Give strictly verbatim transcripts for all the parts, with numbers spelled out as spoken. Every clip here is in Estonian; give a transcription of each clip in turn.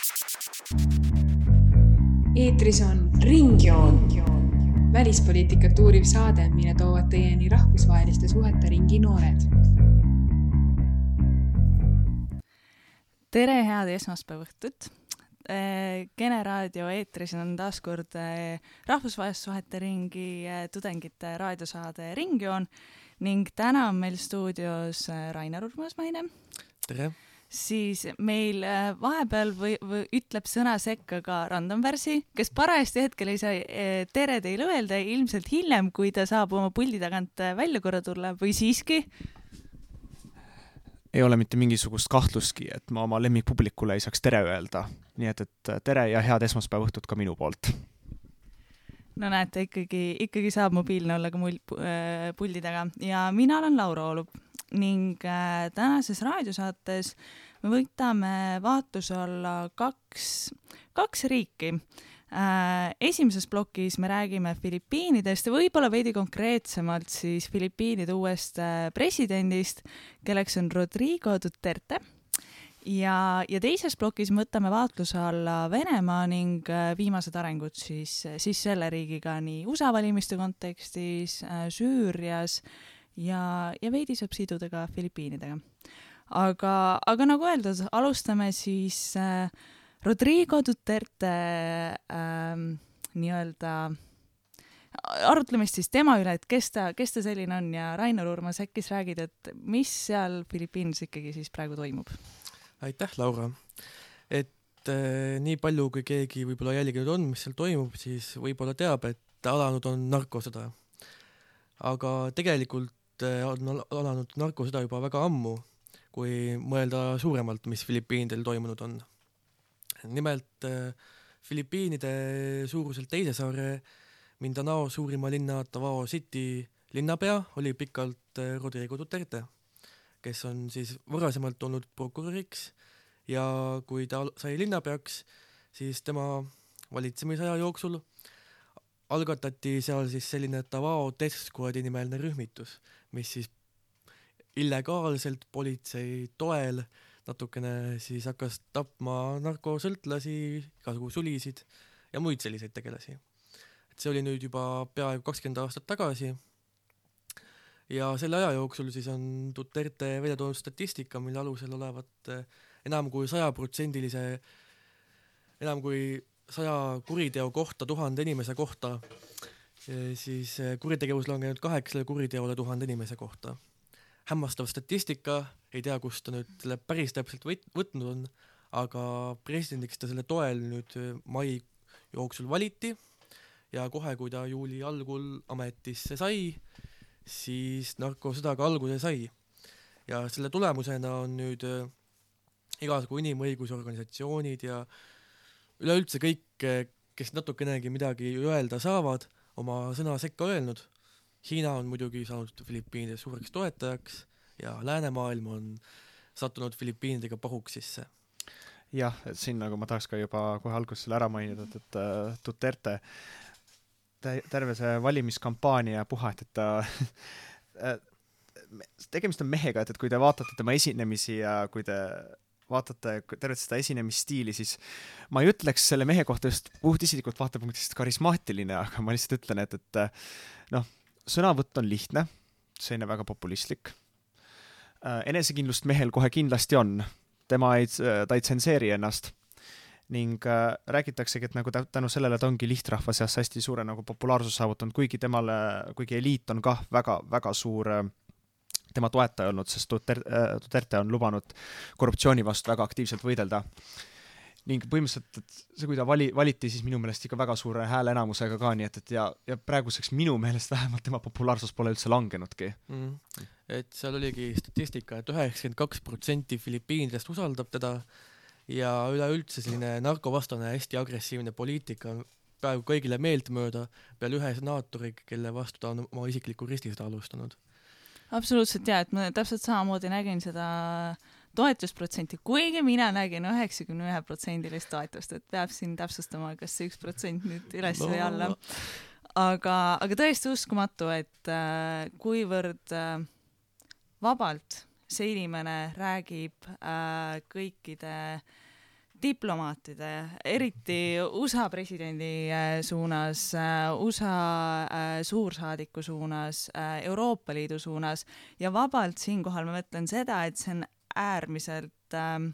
Eetris on Ringjoon, välispoliitikat uuriv saade, mille toovad teieni rahvusvaheliste suhete ringi noored. Tere, head esmaspäeva õhtut! Gene raadio eetris on taas kord rahvusvaheliste suhete ringi tudengite raadiosaade Ringjoon ning täna on meil stuudios Rainar Urmasmaine. Tere! Siis meil vahepeal või, või ütleb sõna sekka ka Randomversi, kes parajasti hetkel ei saa tere teile öelda, ilmselt hiljem, kui ta saab oma puldi tagant välja korra tulla või siiski? Ei ole mitte mingisugust kahtlustki, et ma oma lemmikpublikule ei saaks tere öelda. Nii et, et tere ja head esmaspäeva õhtut ka minu poolt. No näete, ikkagi, ikkagi saab mobiilne olla ka mul, äh, puldi taga. Ja mina olen Laura Olub ning äh, tänases raadiosaates me võtame vaatluse alla kaks, kaks riiki. Äh, esimeses plokis me räägime Filipiinidest ja võib-olla veidi konkreetsemalt siis Filipiinide uuest äh, presidendist, kelleks on Rodrigo Duterte. Ja, ja teises plokis me võtame vaatluse alla Venemaa ning äh, viimased arengud siis, siis selle riigiga nii U S A valimiste kontekstis, äh, Süürias ja, ja veidi saab siduda ka Filipiinidega. Aga, aga nagu öeldud, alustame siis äh, Rodrigo Duterte äh, nii-öelda arutlemist siis tema üle, et kes ta, kes ta selline on ja Rainar Urmas, äkkis räägid, et mis seal Filipiinis ikkagi siis praegu toimub? Aitäh, Laura! Et äh, nii palju, kui keegi võib-olla jälginud on, mis seal toimub, siis võib-olla teab, et alanud on narkosõda. Aga tegelikult äh, on alanud narkosõda juba väga ammu, kui mõelda suuremalt, mis Filipiinidel toimunud on. Nimelt äh, Filipiinide suuruselt teise saare Mindanao suurima linna Davao City linnapea oli pikalt äh, Rodrigo Duterte, kes on siis varasemalt olnud prokuröriks ja kui ta sai linnapeaks, siis tema valitsemisaja jooksul algatati seal siis selline Davao Death Squadi nimeline rühmitus, mis siis illegaalselt politsei toel natukene siis hakkas tapma narkosõltlasi, igasugu sulisid ja muid selliseid tegelasi. Et see oli nüüd juba peaaegu kakskümmend aastat tagasi ja selle aja jooksul siis on Duterte välja toonud statistika, mille alusel olevat enam kui sajaprotsendilise, enam kui saja kuriteo kohta, tuhande inimese kohta, siis kuritegevus langenud kaheksale kuriteole tuhande inimese kohta. Hämmastav statistika, ei tea, kust ta nüüd selle päris täpselt võt- võtnud on, aga presidendiks ta selle toel nüüd mai jooksul valiti ja kohe, kui ta juuli algul ametisse sai, siis narkosõda ka alguse sai. Ja selle tulemusena on nüüd igasugu inimõigusorganisatsioonid ja üleüldse kõik, kes natukenegi midagi öelda saavad, oma sõna sekka öelnud. Hiina on muidugi saanud Filipiinide suureks toetajaks ja läänemaailm on sattunud Filipiinidega pahuks sisse. Jah, et siin nagu ma tahaks ka juba kohe alguses ära mainida, et, et uh, Duterte terve see valimiskampaania puhat, et ta tegemist on mehega, et, et kui te vaatate tema esinemisi ja kui te vaatate tervet seda esinemisstiili, siis ma ei ütleks selle mehe kohta just puht isiklikult vaatepunktist karismaatiline, aga ma lihtsalt ütlen, et, et noh, sõnavõtt on lihtne, see on väga populistlik. Enesekindlust mehel kohe kindlasti on. Tema ei, ta ei tsenseeri ennast. Ning äh, räägitaksegi, et nagu tänu sellele ta ongi lihtrahva seas hästi suure nagu populaarsus saavutanud, kuigi temale, kuigi eliit on ka väga, väga suur äh, tema toetaja olnud, sest Duterte, äh, Duterte on lubanud korruptsiooni vastu väga aktiivselt võidelda. Ning põhimõtteliselt, et see, kui ta vali, valiti, siis minu meelest ikka väga suure hääle enamusega ka, nii et, et ja, ja praeguseks minu meelest vähemalt tema populaarsus pole üldse langenudki. Mm. Et seal oligi statistika, et üheksakümmend kaks protsenti Filipiinidest usaldab teda ja üleüldse selline narkovastane hästi agressiivne poliitika praegu kõigile meeltmööda peale ühe senaatori, kelle vastu ta on oma isikliku ristisõda alustanud. Absoluutselt jah, et ma täpselt samamoodi nägin seda toetusprotsenti, kuigi mina nägin üheksakümne ühe protsendilist toetust, et peab siin täpsustama, kas see üks protsent nüüd üles no. või alla. Aga, aga tõesti uskumatu, et äh, kuivõrd äh, vabalt see inimene räägib äh, kõikide diplomaatide, eriti U S A presidendi suunas, U S A suursaadiku suunas, Euroopa Liidu suunas ja vabalt siinkohal ma mõtlen seda, et see on äärmiselt äh,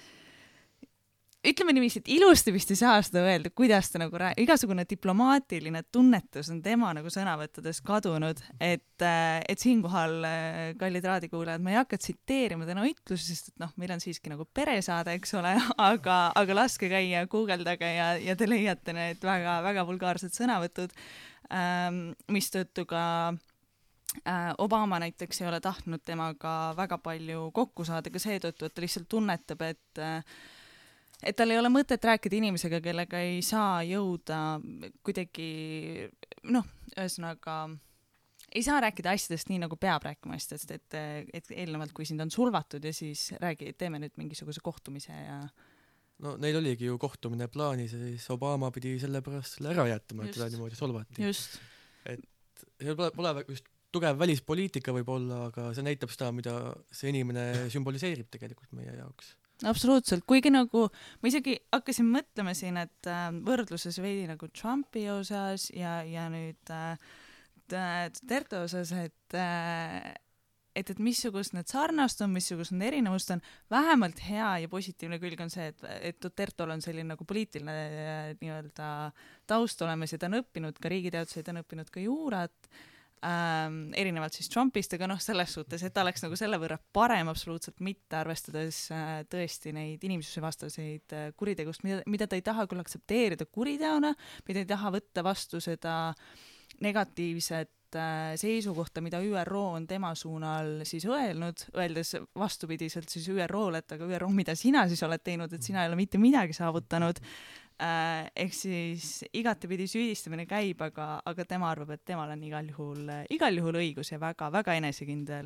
ütleme niiviisi, et ilusti vist ei saa seda öelda, kuidas ta nagu rää-, igasugune diplomaatiline tunnetus on tema nagu sõnavõttudes kadunud, et, et siinkohal, kallid raadikuulajad, ma ei hakka tsiteerima täna ütlusi, sest et noh, meil on siiski nagu peresaade, eks ole, aga, aga laske käia, guugeldage ja, ja te leiate need väga, väga vulgaarsed sõnavõtud, ähm, mistõttu ka äh, Obama näiteks ei ole tahtnud temaga väga palju kokku saada ka seetõttu, et ta lihtsalt tunnetab, et äh, et tal ei ole mõtet rääkida inimesega, kellega ei saa jõuda kuidagi, noh, ühesõnaga, ei saa rääkida asjadest nii, nagu peab rääkima asjadest, et, et eelnevalt, kui sind on sulvatud ja siis räägi, teeme nüüd mingisuguse kohtumise ja... No neil oligi ju kohtumine plaanis ja siis Obama pidi selle pärast selle ära jätma, et teda niimoodi solvati. Just. Et see pole, pole just tugev välispoliitika võib olla, aga see näitab seda, mida see inimene sümboliseerib tegelikult meie jaoks. Absoluutselt, kuigi nagu ma isegi hakkasin mõtlema siin, et äh, võrdluses veidi nagu Trumpi osas ja, ja nüüd äh, Duterte osas, et, äh, et, et missugust need sarnast on, missugust need erinevust on, vähemalt hea ja positiivne külg on see, et, et Dutertol on selline nagu poliitiline äh, nii-öelda taust olemas ja ta on õppinud ka riigiteadusi, ta on õppinud ka juurat, Ähm, erinevalt siis Trumpist, aga noh, selles suhtes, et ta oleks nagu selle võrra parem absoluutselt mitte, arvestades äh, tõesti neid inimsuse vastaseid äh, kuritegust, mida, mida ta ei taha küll aktsepteerida kuriteona, mida ei taha võtta vastu seda negatiivset äh, seisukohta, mida Ü R O on tema suunal siis öelnud, öeldes vastupidiselt siis Ü R O-le, et aga Ü R O, mida sina siis oled teinud, et sina ei ole mitte midagi saavutanud. Äh, ehk siis igatepidi süüdistamine käib, aga, aga tema arvab, et temal on igal juhul, igal juhul õigus ja väga, väga enesekindel.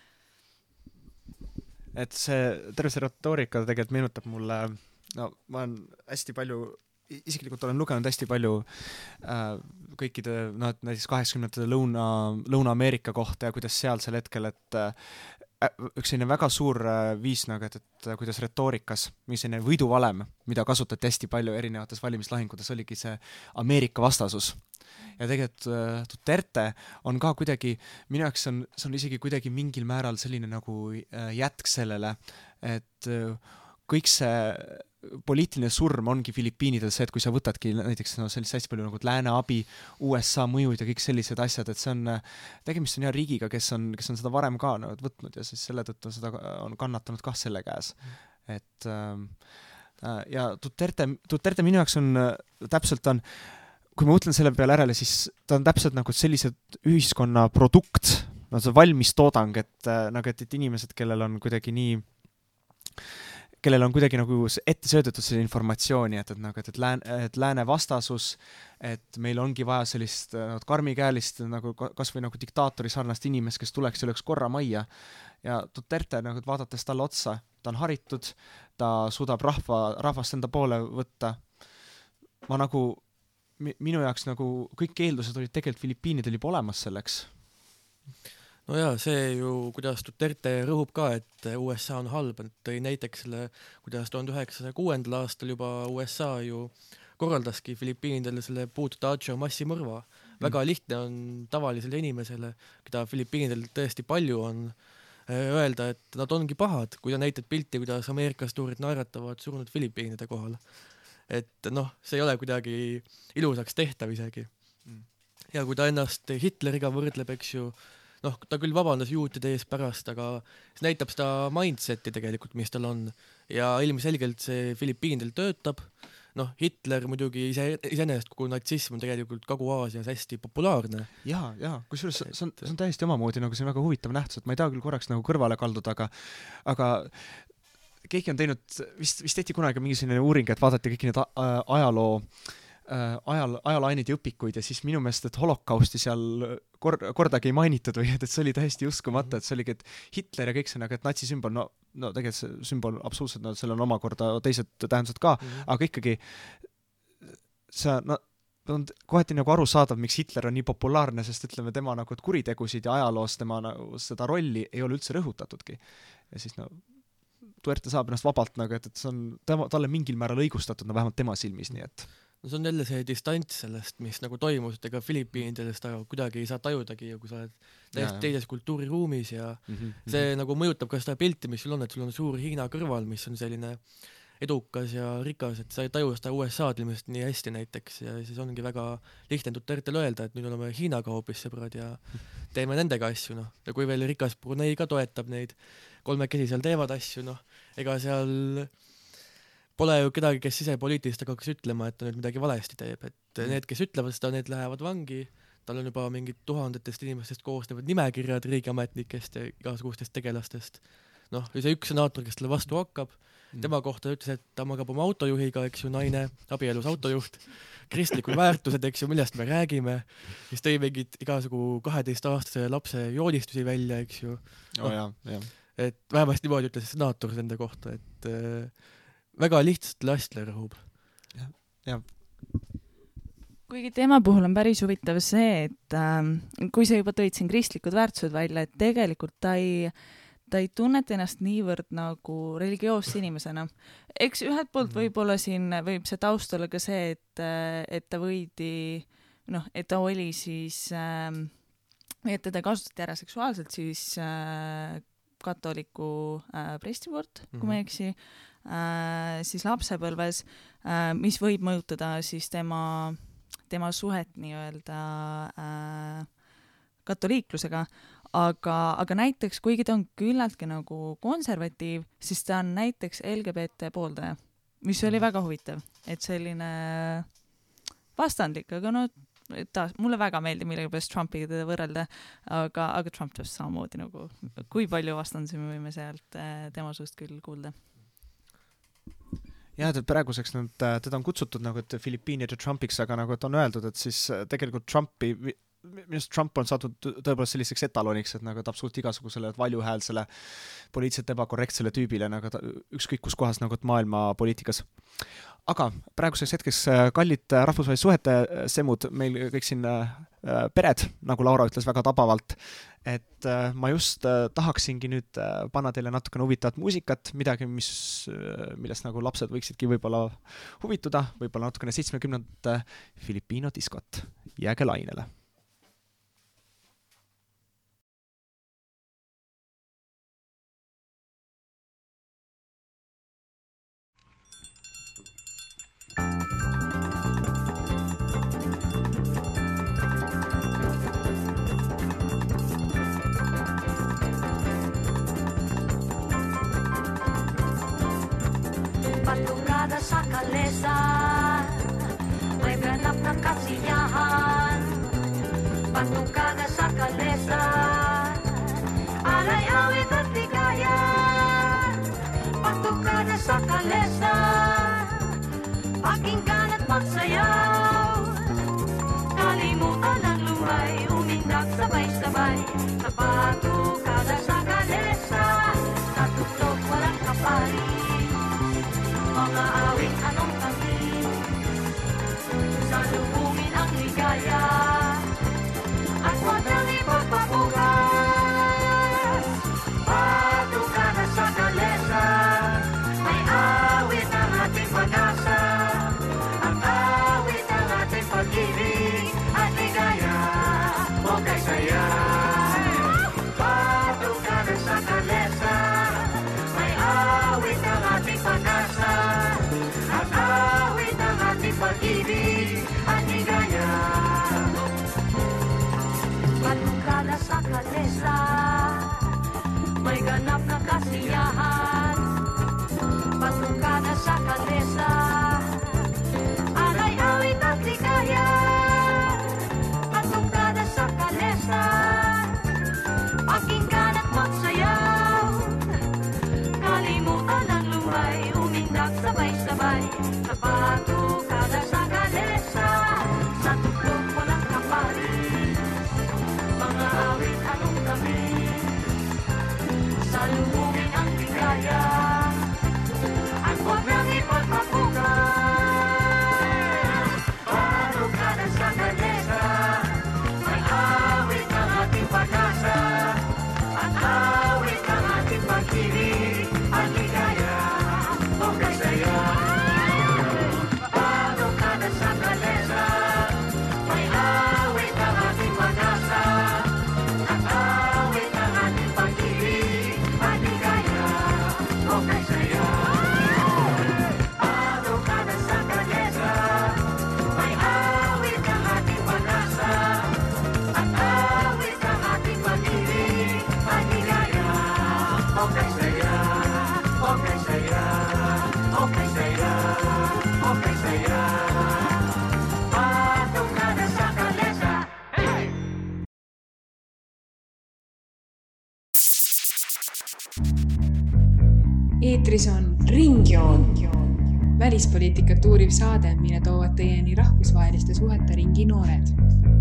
Et see terve see retoorika tegelikult meenutab mulle, no ma olen hästi palju, isiklikult olen lugenud hästi palju äh, kõikide, no et näiteks kaheksakümnendate Lõuna, Lõuna-Ameerika kohta ja kuidas seal sel hetkel, et äh, üks selline väga suur viis nagu, et, et kuidas retoorikas, mis selline võiduvalem, mida kasutati hästi palju erinevates valimislahingutes, oligi see Ameerika vastasus. Ja tegelikult Duterte on ka kuidagi, minu jaoks on, see on isegi kuidagi mingil määral selline nagu jätk sellele, et kõik see poliitiline surm ongi Filipiinidel see, et kui sa võtadki näiteks no, sellist hästi palju nagu lääne abi, U S A mõjud ja kõik sellised asjad, et see on, tegemist on hea riigiga, kes on, kes on seda varem ka no, võtnud ja siis selle tõttu seda on kannatanud kah selle käes. Et äh, ja Duterte, Duterte minu jaoks on täpselt on, kui ma mõtlen selle peale järele, siis ta on täpselt nagu sellised ühiskonna produkt, no see valmis toodang, et, nagu, et, et inimesed, kellel on kuidagi nii kellel on kuidagi nagu ette söödetud selle informatsiooni, et, et, nagu, et, et, lääne, et lääne vastasus, et meil ongi vaja sellist no, karmikäelist nagu, kas või nagu diktaatori sarnast inimest, kes tuleks ja oleks korra majja. Ja Duterte, nagu, vaadates talle otsa, ta on haritud, ta suudab rahva, rahvast enda poole võtta. Ma nagu, minu jaoks nagu kõik eeldused olid tegelikult Filipiinidel juba olemas selleks. No jaa, see ju, kuidas Duterte rõhub ka, et U S A on halb, et tõi näiteks selle, kuidas tuhande üheksasaja kuuendal aastal juba U S A ju korraldaski Filipiinidele selle Puerto Tacho massimõrva. Mm. Väga lihtne on tavalisele inimesele, keda Filipiinidel tõesti palju on, öelda, et nad ongi pahad, kui ta näitad pilti, kuidas Ameerikas tuurid naeratavad surnud Filipiinide kohal. Et noh, see ei ole kuidagi ilusaks tehtav isegi. Mm. Ja kui ta ennast Hitleriga võrdleb, eks ju, noh, ta küll vabandas juutide ees pärast, aga see näitab seda mindseti tegelikult, mis tal on. Ja ilmselgelt see Filipiinidel töötab. Noh, Hitler muidugi ise, iseenesest kogu natsism on tegelikult Kagu-Aasias hästi populaarne. Jaa, jaa, kusjuures see on, see on täiesti omamoodi, nagu see on väga huvitav nähtus, et ma ei taha küll korraks nagu kõrvale kalduda, aga, aga keegi on teinud, vist, vist tehti kunagi mingi selline uuring, et vaadati kõik need ajaloo ajal, ajalainid ja õpikuid ja siis minu meelest, et holokausti seal kord, kordagi ei mainitud või et, et see oli täiesti uskumata, et see oligi, et Hitler ja kõik see, et natsisümbol, no, no tegelikult see sümbol absoluutselt, no seal on omakorda teised tähendused ka, mm-hmm. aga ikkagi see, no, on kohati nagu aru saadav, miks Hitler on nii populaarne, sest ütleme tema nagu kuritegusid ja ajaloos tema nagu seda rolli ei ole üldse rõhutatudki. Ja siis no Duerte saab ennast vabalt nagu, et, et see on tema, talle mingil määral õigustatud, no vähemalt tema silmis, nii et no see on jälle see distants sellest, mis nagu toimus, et ega Filipiinidest kuidagi ei saa tajudagi, kui sa oled täiesti teises kultuuriruumis ja mm-hmm. see nagu mõjutab ka seda pilti, mis sul on, et sul on suur Hiina kõrval, mis on selline edukas ja rikas, et sa ei taju seda U S A-d ilmselt nii hästi näiteks ja siis ongi väga lihtne Dutertel öelda, et nüüd oleme Hiinaga hoopis sõbrad ja teeme nendega asju, noh. Ja kui veel rikas Brunei ka toetab neid, kolmekesi seal teevad asju, noh, ega seal pole ju kedagi, kes sisepoliitilist hakkaks ütlema, et ta nüüd midagi valesti teeb, et need, kes ütlevad seda, need lähevad vangi, tal on juba mingid tuhandetest inimestest koosnevad nimekirjad riigiametnikest ja igasugustest tegelastest. Noh, see üks senaator, kes talle vastu hakkab, tema kohta ütles, et ta magab oma autojuhiga, eks ju, naine, abielus autojuht, kristlikud väärtused, eks ju, millest me räägime, siis tõi mingid igasugu kaheteistaastase lapse joonistusi välja, eks ju. Oh, jah, jah. Et vähemasti niimoodi ütles senaator nende kohta, et äh, väga lihtsalt lastle rõhub. Ja, ja. Kuigi teema puhul on päris huvitav see, et äh, kui sa juba tõid siin kristlikud väärtused välja, et tegelikult ta ei, ta ei tunneta ennast niivõrd nagu religioosse inimesena. Eks ühelt poolt võib-olla siin võib see taust olla ka see, et, et ta võidi, noh, et ta oli siis, äh, et teda kasutati ära seksuaalselt siis äh, katoliku äh, presti poolt, kui ma ei eksi, äh, siis lapsepõlves, äh, mis võib mõjutada siis tema, tema suhet nii-öelda äh, katoliiklusega, aga, aga näiteks, kuigi ta on küllaltki nagu konservatiiv, siis ta on näiteks L G B T pooldaja, mis oli väga huvitav, et selline vastandlik, aga no taas, mulle väga meeldib millega peaks Trumpiga teda võrrelda, aga, aga Trump tõesti samamoodi nagu, kui palju vastandusi me võime sealt tema suust küll kuulda. jah, et praeguseks nüüd, teda on kutsutud nagu, et Filipiinide Trumpiks, aga nagu, et on öeldud, et siis tegelikult Trumpi, minust Trump on saadud tõepoolest selliseks etaloniks, et nagu ta absoluut igasugusele valjuhäälsele poliitiliselt ebakorrektsele tüübile, nagu ta, ükskõik kus kohas nagu maailma poliitikas. Aga praeguseks hetkeks kallid rahvusvahelise suhete semud, meil kõik siin äh, pered, nagu Laura ütles väga tabavalt, et äh, ma just äh, tahaksingi nüüd äh, panna teile natukene huvitavat muusikat, midagi, mis, äh, millest nagu lapsed võiksidki võib-olla huvituda, võib-olla natukene seitsmekümnendate Filipiino diskot. Jääge lainele. Patukada sa kalesa, may ganap na kasiyahan. Patukada sa kalesa, alay awit at ligaya. Patukada sa kalesa, pakinggan at magsayaw. Kalimutan ang lumay, umindak sabay-sabay. Sa patukada sa kalesa, natutok walang kapari. Mga awit anong kami, salubungin ang ligaya, at wag nang ipagpabukas. Patukada sa kalesa, may awit ang ating pag-asa, ang awit ang ating pag-ibig, at ligaya, o kay saya. Patukada Eetris on Ringjoon, välispoliitikat uuriv saade, mille toovad teieni rahvusvaheliste suhete ringi noored.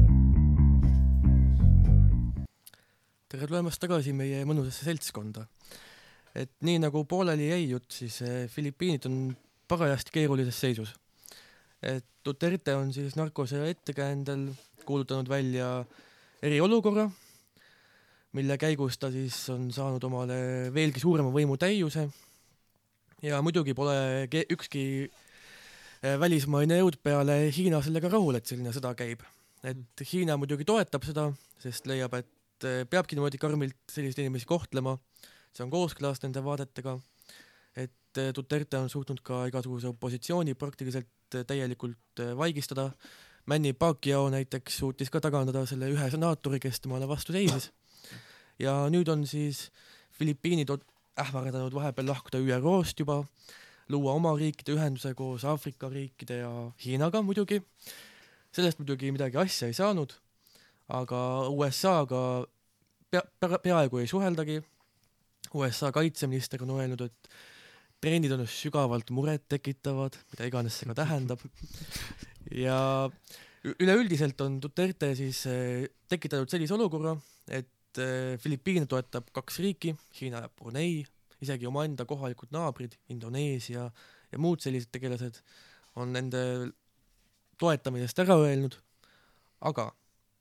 Tere tulemast tagasi meie mõnusasse seltskonda. Et nii nagu pooleli jäi jutt, siis Filipiinid on parajasti keerulises seisus. Et Duterte on siis narkose ettekäändel kuulutanud välja eriolukorra, mille käigus ta siis on saanud omale veelgi suurema võimu täiuse ja muidugi pole ükski välismaine jõud peale Hiina sellega rahul, et selline sõda käib. Et Hiina muidugi toetab seda, sest leiab, et peabki niimoodi karmilt selliseid inimesi kohtlema, see on kooskõlas nende vaadetega, et Duterte on suutnud ka igasuguse opositsiooni praktiliselt täielikult vaigistada. Manny Pacquiao näiteks suutis ka tagandada selle ühe senaatori, kes temale vastu seisis. Ja nüüd on siis Filipiinid ähvardanud vahepeal lahkuda Ü R O-st juba, luua oma riikide ühenduse koos Aafrika riikide ja Hiinaga muidugi. Sellest muidugi midagi asja ei saanud, aga U S A-ga pea, pea, peaaegu ei suheldagi. U S A kaitseminister on öelnud, et trendid on sügavalt muret tekitavad, mida iganes see ka tähendab. Ja üleüldiselt on Duterte siis tekitanud sellise olukorra, et Filipiine toetab kaks riiki, Hiina ja Brunei, isegi omaenda kohalikud naabrid, Indoneesia ja muud sellised tegelased on nende toetamisest ära öelnud, aga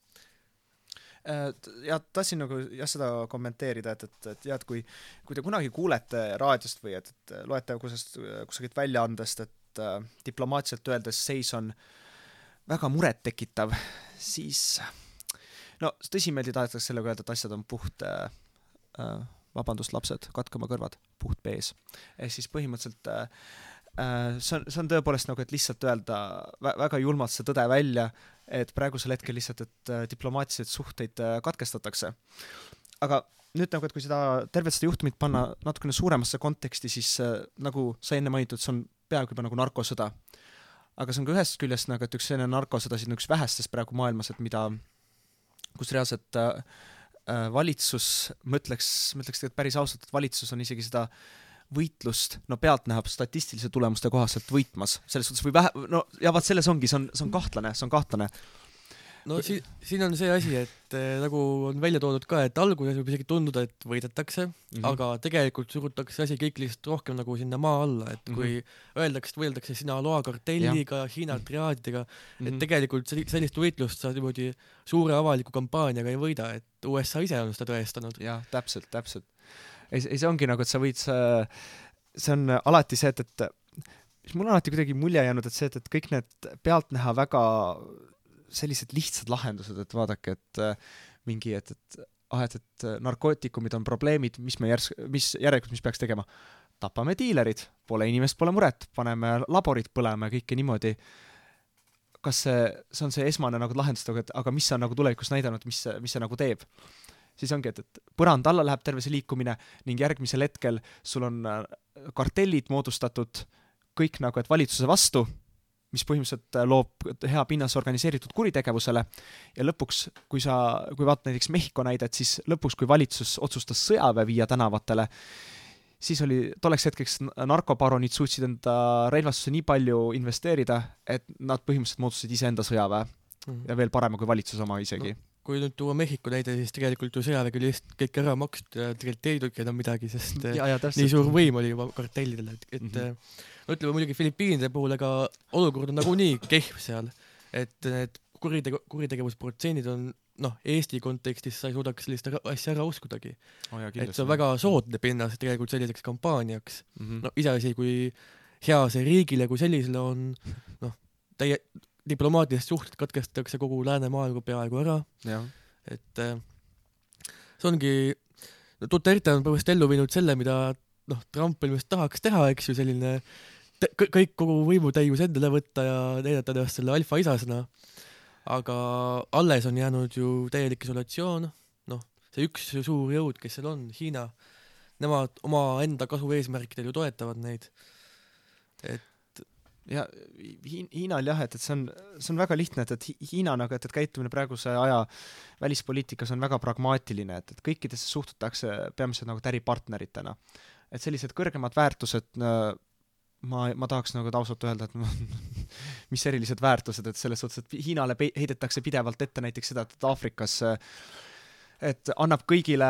ja tahtsin nagu jah seda kommenteerida, et, et, et, ja, et kui, kui te kunagi kuulete raadiost või et, et loete kusest, kusagilt väljaandest, et äh, diplomaatiliselt öeldes seis on väga muret tekitav, siis no tõsimeeldi tahetakse sellega öelda, et asjad on puht äh, vabandust lapsed, katkama kõrvad, puht bees. Ehk siis põhimõtteliselt äh, see, on, see on tõepoolest nagu, et lihtsalt öelda väga julmalt see tõde välja, et praegusel hetkel lihtsalt, et diplomaatilised suhteid katkestatakse. Aga nüüd nagu, et kui seda tervet seda juhtumit panna natukene suuremasse konteksti, siis nagu sa enne mainitud, see on peaaegu juba nagu narkosõda. Aga see on ka ühest küljest nagu, et üks selline narkosõda siin üks vähestest praegu maailmas, et mida, kus reaalselt äh, valitsus, mõtleks, mõtleks tegelikult päris ausalt, et valitsus on isegi seda võitlust, no pealt nähab statistilise tulemuste kohaselt võitmas. Selles suhtes või vähe, no ja vaat selles ongi, see on, see on kahtlane, see on kahtlane. No si, siin on see asi, et eh, nagu on välja toodud ka, et alguses võib isegi tunduda, et võidetakse, mm-hmm. aga tegelikult surutakse asi kõik lihtsalt rohkem nagu sinna maa alla, et kui mm-hmm. öeldakse, et võeldakse Sinaloa kartelliga, ja. Hiina triaadidega, mm-hmm. et tegelikult sellist võitlust sa niimoodi suure avaliku kampaaniaga ei võida, et U S A ise on seda tõestanud. Jah, täpselt, täpselt. Ei, ei see ongi nagu, et sa võid, see on alati see, et, et mis mul on alati kuidagi mulje jäänud, et see, et, et kõik need pealt näha väga sellised lihtsad lahendused, et vaadake, et mingi, et, et, ah, et, et narkootikumid on probleemid, mis me järs, mis järelikult, mis peaks tegema? Tapame diilerid, pole inimest, pole muret, paneme laborid põlema ja kõike niimoodi. Kas see, see on see esmane nagu lahendus, et aga mis see on nagu tulevikus näidanud, mis see, mis see nagu teeb? Siis ongi, et, et põrand alla läheb terve see liikumine ning järgmisel hetkel sul on kartellid moodustatud kõik nagu, et valitsuse vastu, mis põhimõtteliselt loob hea pinnas organiseeritud kuritegevusele ja lõpuks, kui sa, kui vaatad näiteks Mehhiko näidet, siis lõpuks, kui valitsus otsustas sõjaväe viia tänavatele, siis oli tolleks hetkeks narkobaronid suutsid enda relvastuse nii palju investeerida, et nad põhimõtteliselt moodustasid iseenda sõjaväe mm-hmm. ja veel parema kui valitsus oma isegi. No, kui nüüd tuua Mehhiko näide, siis tegelikult ju sõjaväe küll just kõik ära makstud ja tegelikult ei tulnud enam midagi, sest ja, ja, nii suur võim oli juba kartellidele, et, et mm-hmm. no ütleme muidugi Filipiinide puhul, aga olukord on nagu nii kehv seal, et need kuritegu, kuritegevusprotsendid on, noh, Eesti kontekstis sa ei suudaks sellist asja ära uskudagi. Oh, ja, et see on väga soodne pinnas tegelikult selliseks kampaaniaks. Mm-hmm. No iseasi, kui hea see riigile kui sellisele on, noh, täie diplomaatilised suhted katkestatakse kogu läänemaailma peaaegu ära. Ja. Et see ongi, no, Duterte on põhimõtteliselt ellu viinud selle, mida noh, Trump ilmest tahaks teha, eks ju, selline te, kõik kogu võimutäius endale võtta ja näidata ennast selle alfa isasena. Aga alles on jäänud ju täielik isolatsioon, noh, see üks suur jõud, kes seal on, Hiina, nemad oma enda kasu eesmärkidel ju toetavad neid. Et ja Hiinal jah, et, et see on, see on väga lihtne, et, et Hiina nagu, et, et käitumine praeguse aja välispoliitikas on väga pragmaatiline, et, et kõikidesse suhtutakse peamiselt nagu täripartneritena. et sellised kõrgemad väärtused äh, ma, ma tahaks nagu ausalt öelda, et mis erilised väärtused, et selles suhtes, et Hiinale pe- heidetakse pidevalt ette näiteks seda, et Aafrikas et annab kõigile,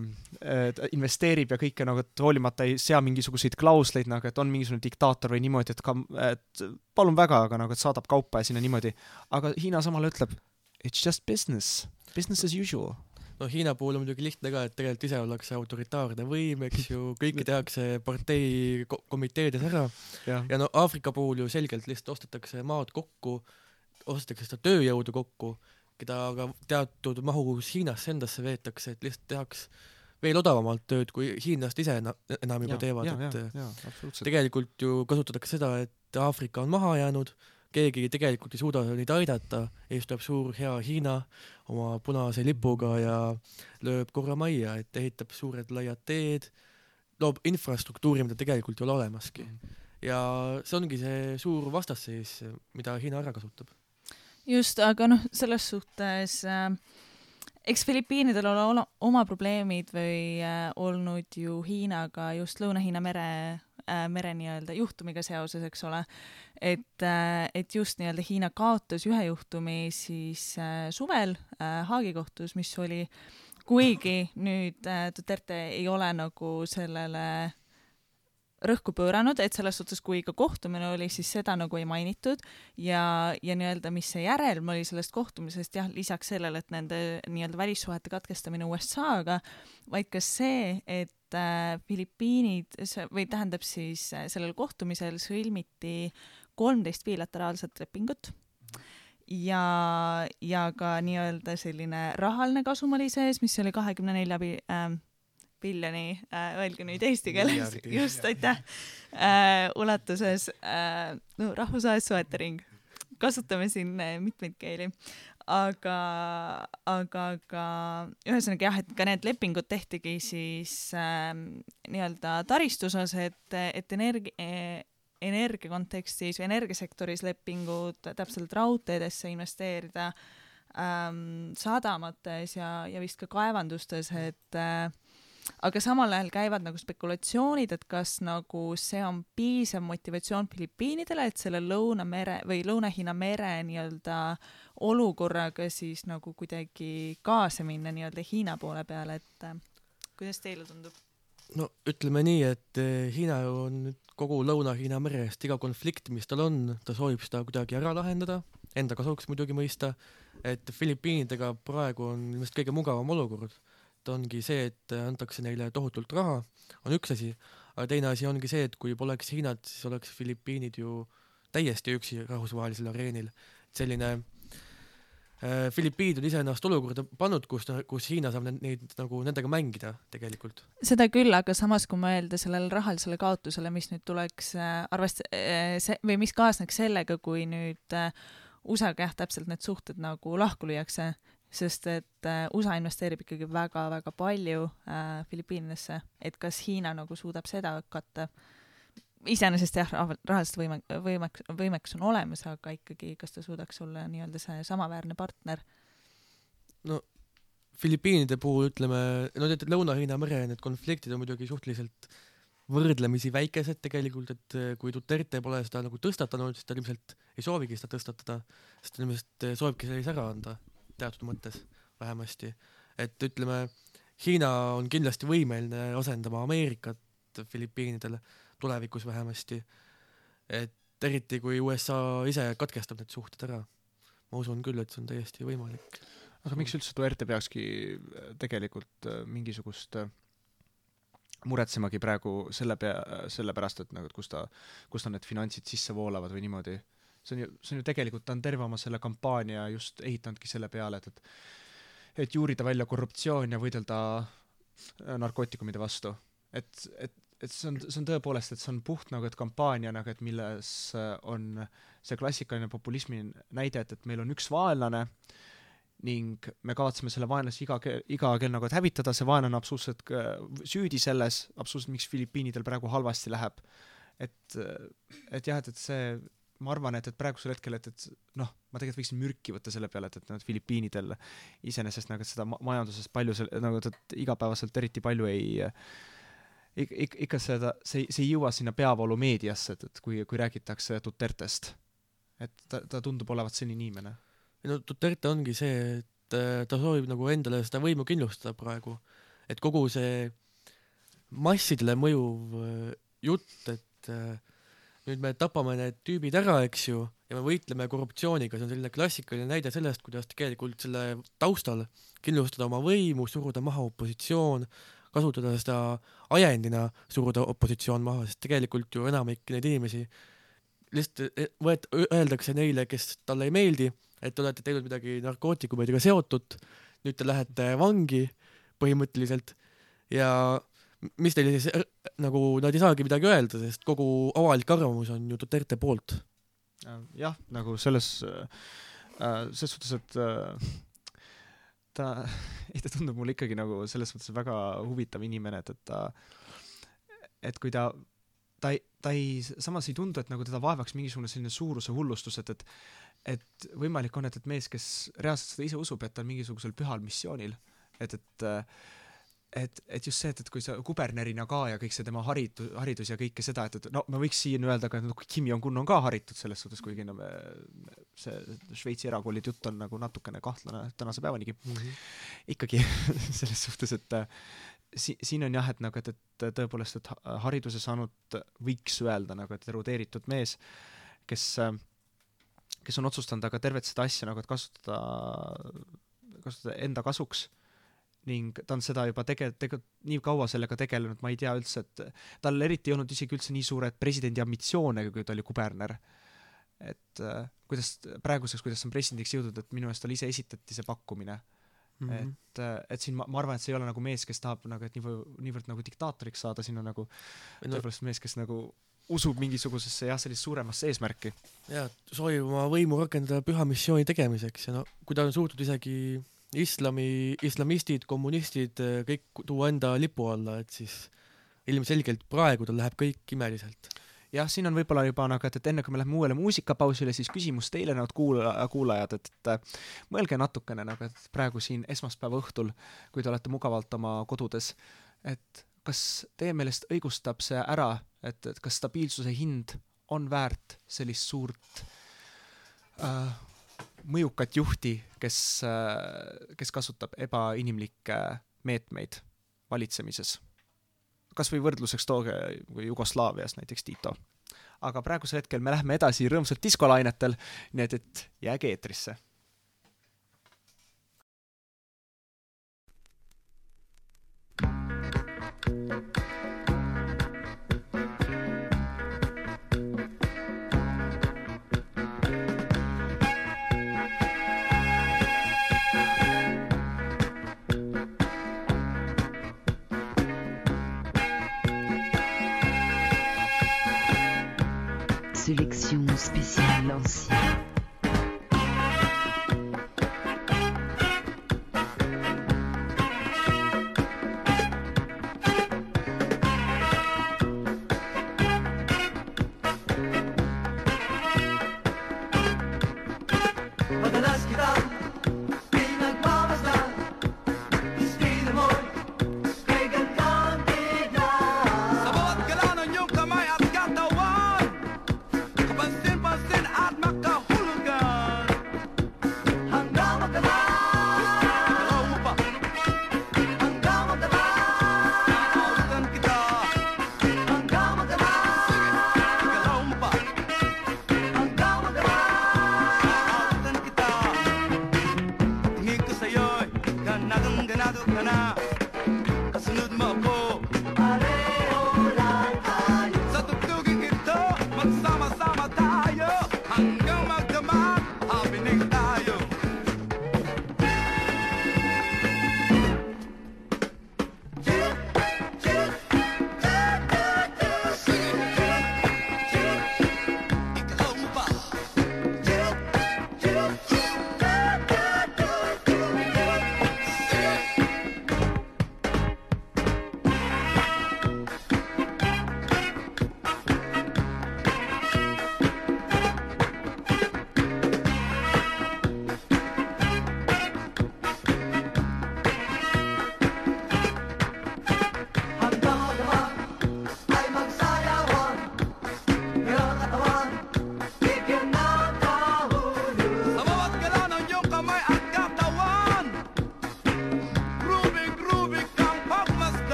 et investeerib ja kõike nagu, et hoolimata ei sea mingisuguseid klausleid, nagu, et on mingisugune diktaator või niimoodi, et, ka, et palun väga, aga nagu, et saadab kaupa ja sinna niimoodi. Aga Hiina samal ütleb, it's just business, business as usual. No Hiina puhul on muidugi lihtne ka, et tegelikult ise ollakse autoritaarne võim, eks ju, kõike tehakse partei komiteedes ära. Ja, ja no Aafrika puhul ju selgelt lihtsalt ostetakse maad kokku, ostetakse seda tööjõudu kokku, keda aga teatud mahus Hiinasse endasse veetakse, et lihtsalt tehaks veel odavamalt tööd, kui hiinlast ise enam, enam juba ja, teevad. Ja, et ja, ja, tegelikult ju kasutatakse seda, et Aafrika on maha jäänud, keegi tegelikult ei suuda neid aidata, ees tuleb suur hea Hiina oma punase lipuga ja lööb korra majja, et ehitab suured laiad teed, loob infrastruktuuri, mida tegelikult ei ole olemaski. Ja see ongi see suur vastasseis, mida Hiina ära kasutab. Just, aga noh, selles suhtes äh, eks Filipiinidel ole oma probleemid või äh, olnud ju Hiinaga just Lõuna-Hiina mere, äh, mere nii-öelda juhtumiga seoses, eks ole, et, äh, et just nii-öelda Hiina kaotas ühe juhtumi siis äh, suvel äh, Haagi kohtus, mis oli, kuigi nüüd äh, Duterte ei ole nagu sellele rõhku pööranud, et selles suhtes, kui ka kohtumine oli, siis seda nagu ei mainitud ja, ja nii-öelda, mis see järelm oli sellest kohtumisest, jah, lisaks sellele, et nende nii-öelda välissuhete katkestamine U S A-ga, vaid ka see, et äh, Filipiinid, või tähendab siis äh, sellel kohtumisel sõlmiti kolmteist bilateraalset lepingut ja, ja ka nii-öelda selline rahaline kasum oli sees, mis oli kahekümne nelja bi- äh, biljoni, äh, öelge nüüd eesti keeles, just, aitäh, äh, ulatuses äh, no, rahvusvahelise suhetering. Kasutame siin äh, mitmeid keeli. Aga, aga, aga ühesõnaga jah, et ka need lepingud tehtigi siis äh, nii-öelda taristusas, et, et energi, energia kontekstis või energiasektoris lepingud täpselt raudteedesse investeerida ähm, sadamates ja, ja vist ka kaevandustes, et äh, aga samal ajal käivad nagu spekulatsioonid, et kas nagu see on piisav motivatsioon Filipiinidele, et selle Lõuna-mere või Lõuna-Hiina mere nii-öelda olukorraga siis nagu kuidagi kaasa minna nii-öelda Hiina poole peale, et äh, kuidas teile tundub? No ütleme nii, et Hiina on kogu Lõuna-Hiina merest iga konflikt, mis tal on, ta soovib seda kuidagi ära lahendada, enda kasuks muidugi mõista, et Filipiinidega praegu on ilmselt kõige mugavam olukord. Ongi see, et antakse neile tohutult raha, on üks asi, aga teine asi ongi see, et kui poleks Hiinat, siis oleks Filipiinid ju täiesti üksi rahvusvahelisel areenil. Selline äh, Filipiinid on ise ennast olukorda pannud, kus, kus Hiina saab neid, neid nagu nendega mängida tegelikult. Seda küll, aga samas kui mõelda sellele rahalisele kaotusele, mis nüüd tuleks äh, arvest- äh, see, või mis kaasneks sellega, kui nüüd äh, U S A-ga jah, täpselt need suhted nagu lahku lüüakse, sest et äh, U S A investeerib ikkagi väga-väga palju äh, Filipiinidesse, et kas Hiina nagu suudab seda katta. Iseenesest jah, rahaliselt võime, võimeks, võimeks on olemas, aga ikkagi kas ta suudaks olla nii-öelda see samaväärne partner? No Filipiinide puhul ütleme, no need Lõuna-Hiina mere need konfliktid on muidugi suhteliselt võrdlemisi väikesed tegelikult, et kui Duterte pole seda nagu tõstatanud, siis ta ilmselt ei soovigi seda tõstatada, sest ta ilmselt soovibki sellise ära anda teatud mõttes vähemasti. Et ütleme, Hiina on kindlasti võimeline asendama Ameerikat Filipiinidele tulevikus vähemasti. Et eriti kui U S A ise katkestab need suhted ära. Ma usun küll, et see on täiesti võimalik. Aga miks üldse Duterte peakski tegelikult mingisugust muretsemagi praegu selle, pea, selle pärast, et nagu, kus ta, kus ta need finantsid sisse voolavad või niimoodi? See on ju, see on ju tegelikult, ta on terve oma selle kampaania just ehitanudki selle peale, et, et, et juurida välja korruptsioon ja võidelda narkootikumide vastu. Et, et, et see on, see on tõepoolest, et see on puht nagu, et kampaania, nagu, et milles on see klassikaline populismi näide, et, et meil on üks vaenlane ning me kavatseme selle vaenlase iga, iga kell nagu, et hävitada, see vaenlane on absoluutselt süüdi selles, absoluutselt miks Filipiinidel praegu halvasti läheb. Et, et jah, et, et see ma arvan, et, et praegusel hetkel, et, et noh, ma tegelikult võiksin mürki võtta selle peale, et, et nad Filipiinidel iseenesest nagu seda majandusest palju, nagu et igapäevaselt eriti palju ei, ik, ik, ikka seda, see, see ei jõua sinna peavoolu meediasse, et, et kui, kui räägitakse Dutertest. Et ta, ta tundub olevat selline inimene. No Duterte ongi see, et ta soovib nagu endale seda võimu kindlustada praegu. Et kogu see massidele mõjuv jutt, et nüüd me tapame need tüübid ära, eks ju, ja me võitleme korruptsiooniga, see on selline klassikaline näide sellest, kuidas tegelikult selle taustal kindlustada oma võimu, suruda maha opositsioon, kasutada seda ajendina suruda opositsioon maha, sest tegelikult ju enamik neid inimesi lihtsalt võet, öeldakse neile, kes talle ei meeldi, et te olete teinud midagi narkootikumidega seotud, nüüd te lähete vangi põhimõtteliselt ja mis teile siis nagu nad ei saagi midagi öelda, sest kogu avalik arvamus on ju Duterte poolt. Jah, nagu selles äh, selles suhtes, et äh, ta, ei ta tundub mulle ikkagi nagu selles mõttes väga huvitav inimene, et, et ta, et kui ta, ta ei, ta ei, samas ei tundu, et nagu teda vaevaks mingisugune selline suuruse hullustus, et, et, et võimalik on, et, et mees, kes reaalselt seda ise usub, et ta on mingisugusel pühal missioonil, et, et et, et just see, et, et kui sa kubernerina ka ja kõik see tema haritu, haridus ja kõike seda, et, et no me võiks siin öelda ka, et Kim Jong-un on ka haritud selles suhtes, kuigi no me, see Šveitsi erakoolid jutt on nagu natukene kahtlane tänase päevanigi. Mm-hmm. Ikkagi selles suhtes, et si, siin on jah, et, nagu, et, et tõepoolest, et hariduse saanud võiks öelda, nagu, et erudeeritud mees, kes, kes on otsustanud aga tervet seda asja nagu, et kasutada, kasutada enda kasuks ning ta on seda juba tege-, tege-, nii kaua sellega tegelenud, ma ei tea üldse, et tal eriti ei olnud isegi üldse nii suured presidendi ambitsioone, kui ta oli kuberner. Et äh, kuidas praeguseks, kuidas on presidendiks jõudnud, et minu eest tal ise esitati see pakkumine. Mm-hmm. Et, et siin ma, ma arvan, et see ei ole nagu mees, kes tahab nagu, et niivõrd, niivõrd nagu diktaatoriks saada, siin on nagu no. mees, kes nagu usub mingisugusesse jah, sellist suuremasse eesmärki. Ja, soovib oma võimu rakendada püha missiooni tegemiseks ja no, kui ta on suutnud isegi islami, islamistid, kommunistid kõik tuua enda lipu alla, et siis ilmselgelt praegu tal läheb kõik imeliselt. Jah, siin on võib-olla juba nagu, et, et enne kui me läheme uuele muusikapausile, siis küsimus teile nad kuula, kuulajad, et, et mõelge natukene nagu, et praegu siin esmaspäeva õhtul, kui te olete mugavalt oma kodudes, et kas teie meelest õigustab see ära, et, et kas stabiilsuse hind on väärt sellist suurt äh, mõjukat juhti, kes, kes kasutab ebainimlikke meetmeid valitsemises. Kas või võrdluseks tooge Jugoslaavias näiteks Tito. Aga praegusel hetkel me lähme edasi rõõmsalt diskolainetel, nii et, et jääge eetrisse. Sélection spéciale ancienne.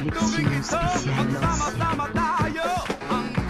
Sélection spéciale l'ancien.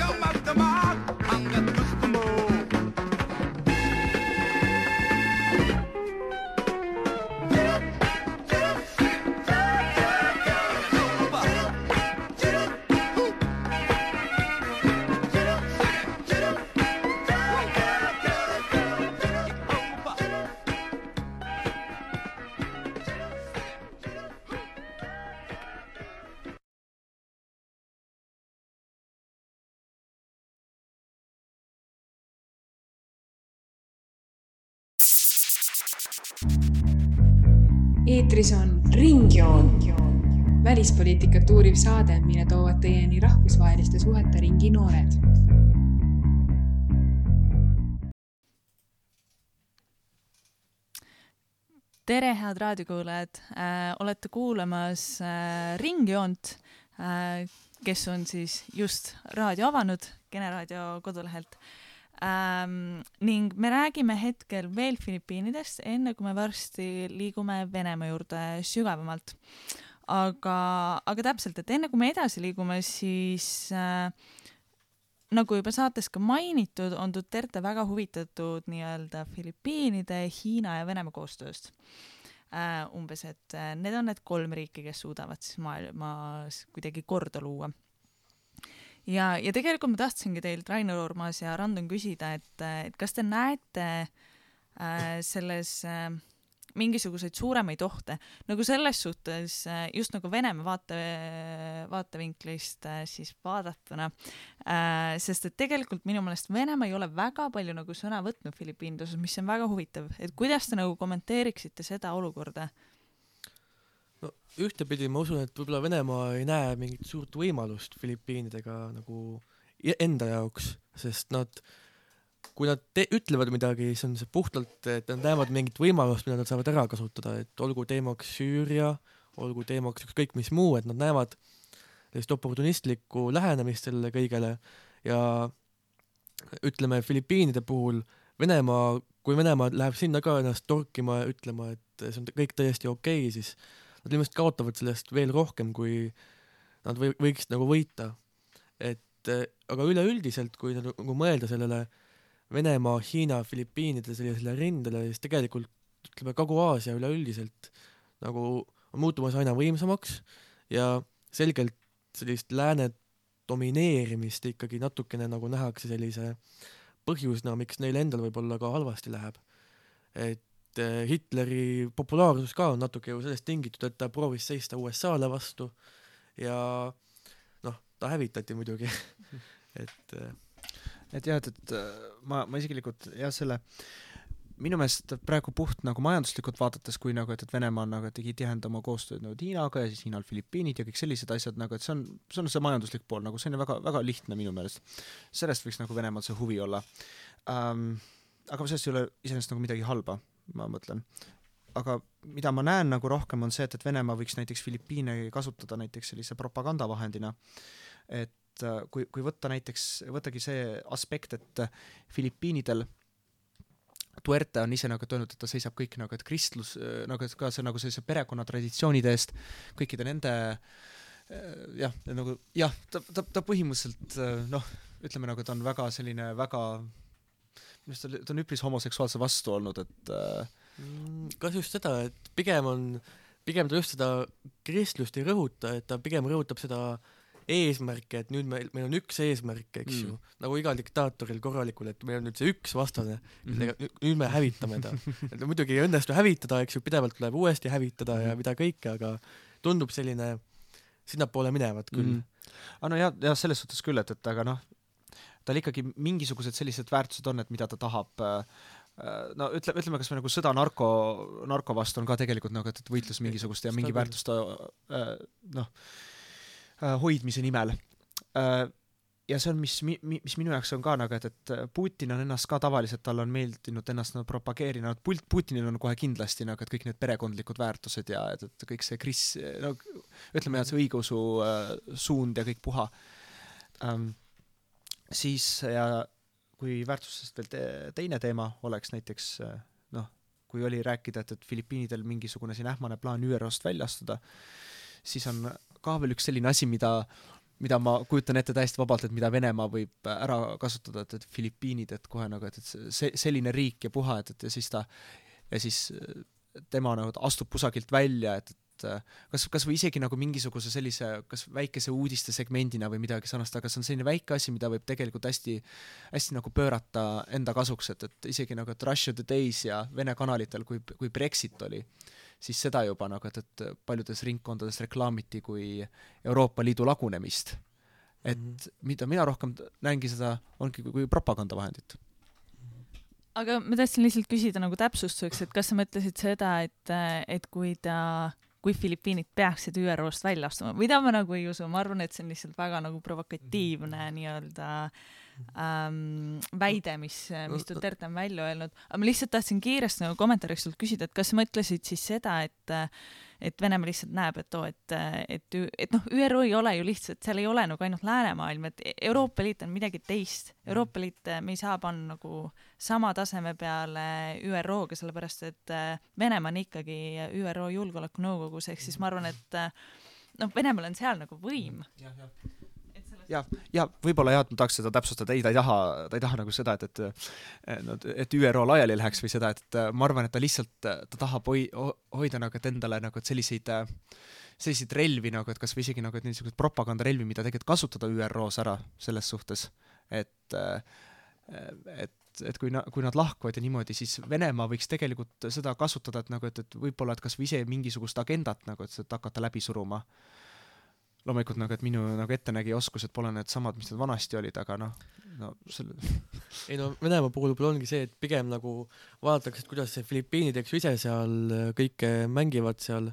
Eetris on Ringjoon, välispoliitikat uuriv saade, mille toovad teieni rahvusvaheliste suhete ringi noored. Tere, head raadiokuulajad! Äh, olete kuulamas äh, Ringjoont, äh, kes on siis just raadio avanud Generaadio kodulehelt. Ähm, ning me räägime hetkel veel Filipiinidest, enne kui me varsti liigume Venemaa juurde sügavamalt. Aga, aga täpselt, et enne kui me edasi liigume, siis äh, nagu juba saates ka mainitud, on Duterte väga huvitatud nii-öelda Filipiinide, Hiina ja Venemaa koostööst. Äh, umbes, et äh, need on need kolm riiki, kes suudavad siis maailmas kuidagi korda luua. Ja, ja tegelikult ma tahtsingi teilt, Rainer Urmas ja Randon, küsida, et, et kas te näete äh, selles äh, mingisuguseid suuremaid ohte, nagu selles suhtes äh, just nagu Venemaa vaate, vaatevinklist äh, siis vaadatuna, äh, sest et tegelikult minu meelest Venemaa ei ole väga palju nagu sõna võtnud Filipiinide osas, mis on väga huvitav, et kuidas te nagu kommenteeriksite seda olukorda? No ühtepidi ma usun, et võib-olla Venemaa ei näe mingit suurt võimalust Filipiinidega nagu enda jaoks, sest nad, kui nad te- ütlevad midagi, siis on see puhtalt, et nad näevad mingit võimalust, mida nad saavad ära kasutada, et olgu teemaks Süüria, olgu teemaks ükskõik mis muu, et nad näevad sellist oportunistlikku lähenemist sellele kõigele ja ütleme Filipiinide puhul Venemaa, kui Venemaa läheb sinna ka ennast torkima ja ütlema, et see on kõik täiesti okei, siis nad ilmselt kaotavad sellest veel rohkem, kui nad või, võiks nagu võita. Et, aga üleüldiselt, kui nagu mõelda sellele Venemaa, Hiina, Filipiinide sellisele rindele, siis tegelikult ütleme Kagu-Aasia üleüldiselt nagu on muutumas aina võimsamaks ja selgelt sellist lääne domineerimist ikkagi natukene nagu nähakse sellise põhjusna, miks neil endal võib-olla ka halvasti läheb. Et Hitleri populaarsus ka on natuke ju sellest tingitud, et ta proovis seista U S A-le vastu ja noh, ta hävitati muidugi. et et jah, et, et ma, ma isiklikult jah, selle minu meelest praegu puht nagu majanduslikult vaadates, kui nagu, et, et Venemaa on nagu tegi tihenda oma koostööd nagu Hiinaga ja siis Hiinal Filipiinid ja kõik sellised asjad, nagu, et see on, see on see majanduslik pool, nagu see on väga, väga lihtne minu meelest. Sellest võiks nagu Venemaal see huvi olla. Um, aga sellest ei ole iseenesest nagu midagi halba, ma mõtlen. Aga mida ma näen nagu rohkem on see, et, et Venemaa võiks näiteks Filipiine kasutada näiteks sellise propagandavahendina, et kui, kui võtta näiteks, võttagi see aspekt, et Filipiinidel Duerte on ise nagu öelnud, et ta seisab kõik nagu, et kristlus, nagu et ka see nagu sellise perekonnatraditsioonide eest, kõikide nende jah, nagu jah, ta, ta, ta põhimõtteliselt noh, ütleme nagu, et on väga selline väga mis ta, ta on üpris homoseksuaalse vastu olnud, et kas just seda, et pigem on pigem ta just seda kristlust ei rõhuta, et ta pigem rõhutab seda eesmärke, et nüüd meil, meil on üks eesmärk, eks mm. ju, nagu igal diktaatoril korralikul, et meil on nüüd see üks vastane, mm-hmm. nüüd, nüüd me hävitame ta. Et muidugi ei õnnestu hävitada, eks ju, pidevalt tuleb uuesti hävitada ja mida kõike, aga tundub selline sinnapoole minevat küll. Mm. Ah, no jah, ja selles suhtes küll, et, et aga noh, tal ikkagi mingisugused sellised väärtused on, et mida ta tahab, no ütle, ütleme, kas me nagu sõda narko, narko vastu on ka tegelikult nagu, et võitlus mingisugust ja mingi väärtuste noh, hoidmise nimel. Ja see on, mis, mis minu jaoks on ka nagu, et, et Putin on ennast ka tavaliselt, tal on meeldinud ennast nagu propageerinud, Putinil on kohe kindlasti nagu, et kõik need perekondlikud väärtused ja et, et kõik see kris, no, ütleme, et see õigeusu suund ja kõik puha. Um, siis ja kui väärtusest veel te, teine teema oleks näiteks noh, kui oli rääkida, et, et Filipiinidel mingisugune siin ähmane plaan ÜRO-st välja astuda, siis on ka veel üks selline asi, mida, mida ma kujutan ette täiesti vabalt, et mida Venemaa võib ära kasutada, et, et Filipiinid, et kohe nagu, et, et see, selline riik ja puha, et, et ja siis ta, ja siis tema nagu astub kusagilt välja, et, et kas, kas või isegi nagu mingisuguse sellise, kas väikese uudiste segmendina või midagi sarnast, aga see on selline väike asi, mida võib tegelikult hästi, hästi nagu pöörata enda kasuks, et, et isegi nagu, et Russia Today's ja Vene kanalitel, kui, kui Brexit oli, siis seda juba nagu, et, et paljudes ringkondades reklaamiti kui Euroopa Liidu lagunemist. Et mm-hmm. mida mina rohkem näengi seda, ongi kui, kui propagandavahendit. Aga ma tahtsin lihtsalt küsida nagu täpsustuseks, et kas sa mõtlesid seda, et, et kui ta kui Filipiinid peaksid Ü R O-st välja astuma, mida ma nagu ei usu, ma arvan, et see on lihtsalt väga nagu provokatiivne nii-öelda ähm, väide, mis, mis Duterte on välja öelnud, aga ma lihtsalt tahtsin kiiresti nagu kommentaariks sult küsida, et kas sa mõtlesid siis seda, et et Venemaa lihtsalt näeb, et, oo, et, et, et noh, Ü R O ei ole ju lihtsalt, seal ei ole nagu ainult läänemaailm, et Euroopa Liit on midagi teist. Euroopa Liit, me ei saa panna nagu sama taseme peale Ü R O-ga, sellepärast et Venemaa on ikkagi Ü R O julgeolekunõukogus, ehk siis ma arvan, et noh, Venemaal on seal nagu võim. Ja, ja. Ja, ja võib-olla jah, et ma tahaks seda täpsustada, ei, ta ei taha, ta ei taha nagu seda, et, et, et Ü R O laiali läheks või seda, et ma arvan, et ta lihtsalt, ta tahab hoi, hoida nagu, et endale nagu, et selliseid, selliseid relvi nagu, et kas või isegi nagu, et niisugused propagandarelvi, mida tegelikult kasutada Ü R O-s ära selles suhtes, et, et, et kui, na, kui nad lahkuvad ja niimoodi, siis Venemaa võiks tegelikult seda kasutada, et nagu, et, et võib-olla, et kas või ise mingisugust agendat nagu, et hakata läbi suruma. Loomulikult nagu, et minu nagu ettenägi oskused pole need samad, mis need vanasti olid, aga noh, no selle... ei no Venemaa puhul ongi see, et pigem nagu vaadatakse, et kuidas see Filipiinid, eks ise seal kõike mängivad seal,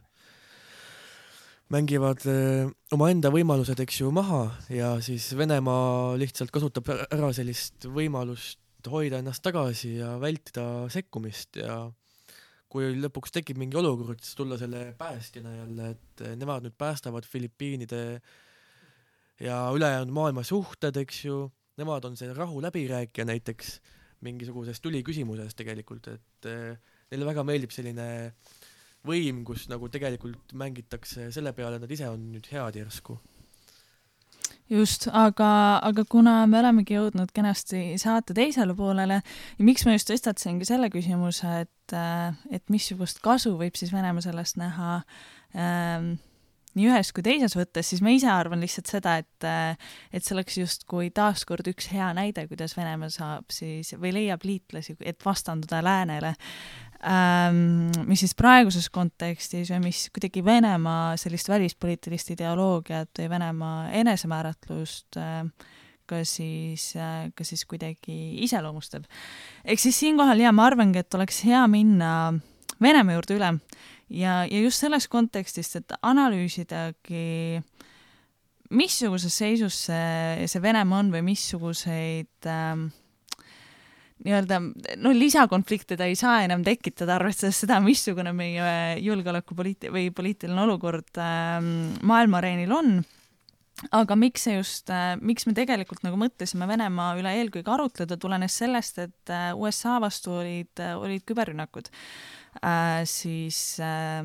mängivad öö, oma enda võimalused, eks ju, maha ja siis Venemaa lihtsalt kasutab ära sellist võimalust hoida ennast tagasi ja vältida sekkumist ja kui lõpuks tekib mingi olukord, siis tulla selle päästjana jälle, et nemad nüüd päästavad Filipiinide ja ülejäänud maailma suhted, eks ju, nemad on see rahu läbirääkija näiteks mingisugusest tüliküsimuses tegelikult, et neile väga meeldib selline võim, kus nagu tegelikult mängitakse selle peale, nad ise on nüüd head järsku. Just, aga, aga kuna me olemegi jõudnud kenasti saate teisele poolele ja miks ma just tõstatsengi selle küsimuse, et, et missugust kasu võib siis Venemaa sellest näha ähm, nii ühes kui teises võttes, siis ma ise arvan lihtsalt seda, et, et see oleks just kui taaskord üks hea näide, kuidas Venemaa saab siis või leiab liitlasi, et vastanduda läänele. Ähm, mis siis praeguses kontekstis või mis kuidagi Venemaa sellist välispoliitilist ideoloogiat või Venemaa enesemääratlust äh, ka siis, äh, ka siis kuidagi iseloomustab. Ehk siis siinkohal ja ma arvangi, et oleks hea minna Venemaa juurde üle ja, ja just selles kontekstist, et analüüsidagi missuguses seisus see, see Venemaa on või missuguseid äh, nii-öelda, no lisakonflikte ta ei saa enam tekitada, arvestades seda, missugune meie julgeolekupoliit- või poliitiline olukord ähm, maailmareenil on. Aga miks see just, äh, miks me tegelikult nagu mõtlesime Venemaa üle eelkõige arutleda, tulenes sellest, et äh, U S A vastu olid, äh, olid küberrünnakud. Äh, siis äh,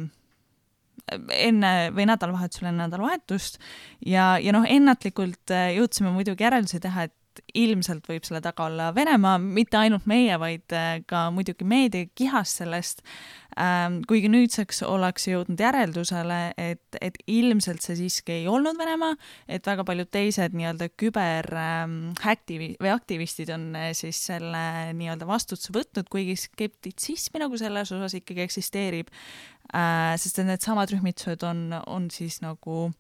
enne või nädalavahetusel enne nädalavahetust ja, ja noh, ennatlikult äh, jõudsime muidugi järeldusi teha, et ilmselt võib selle taga olla Venemaa, mitte ainult meie, vaid ka muidugi meedia kihas sellest, ähm, kuigi nüüdseks ollakse jõudnud järeldusele, et, et ilmselt see siiski ei olnud Venemaa, et väga paljud teised nii-öelda küberhäktivi- või aktivistid on siis selle nii-öelda vastutuse võtnud, kuigi skeptitsismi nagu selles osas ikkagi eksisteerib, äh, sest et need samad rühmitused on, on siis nagu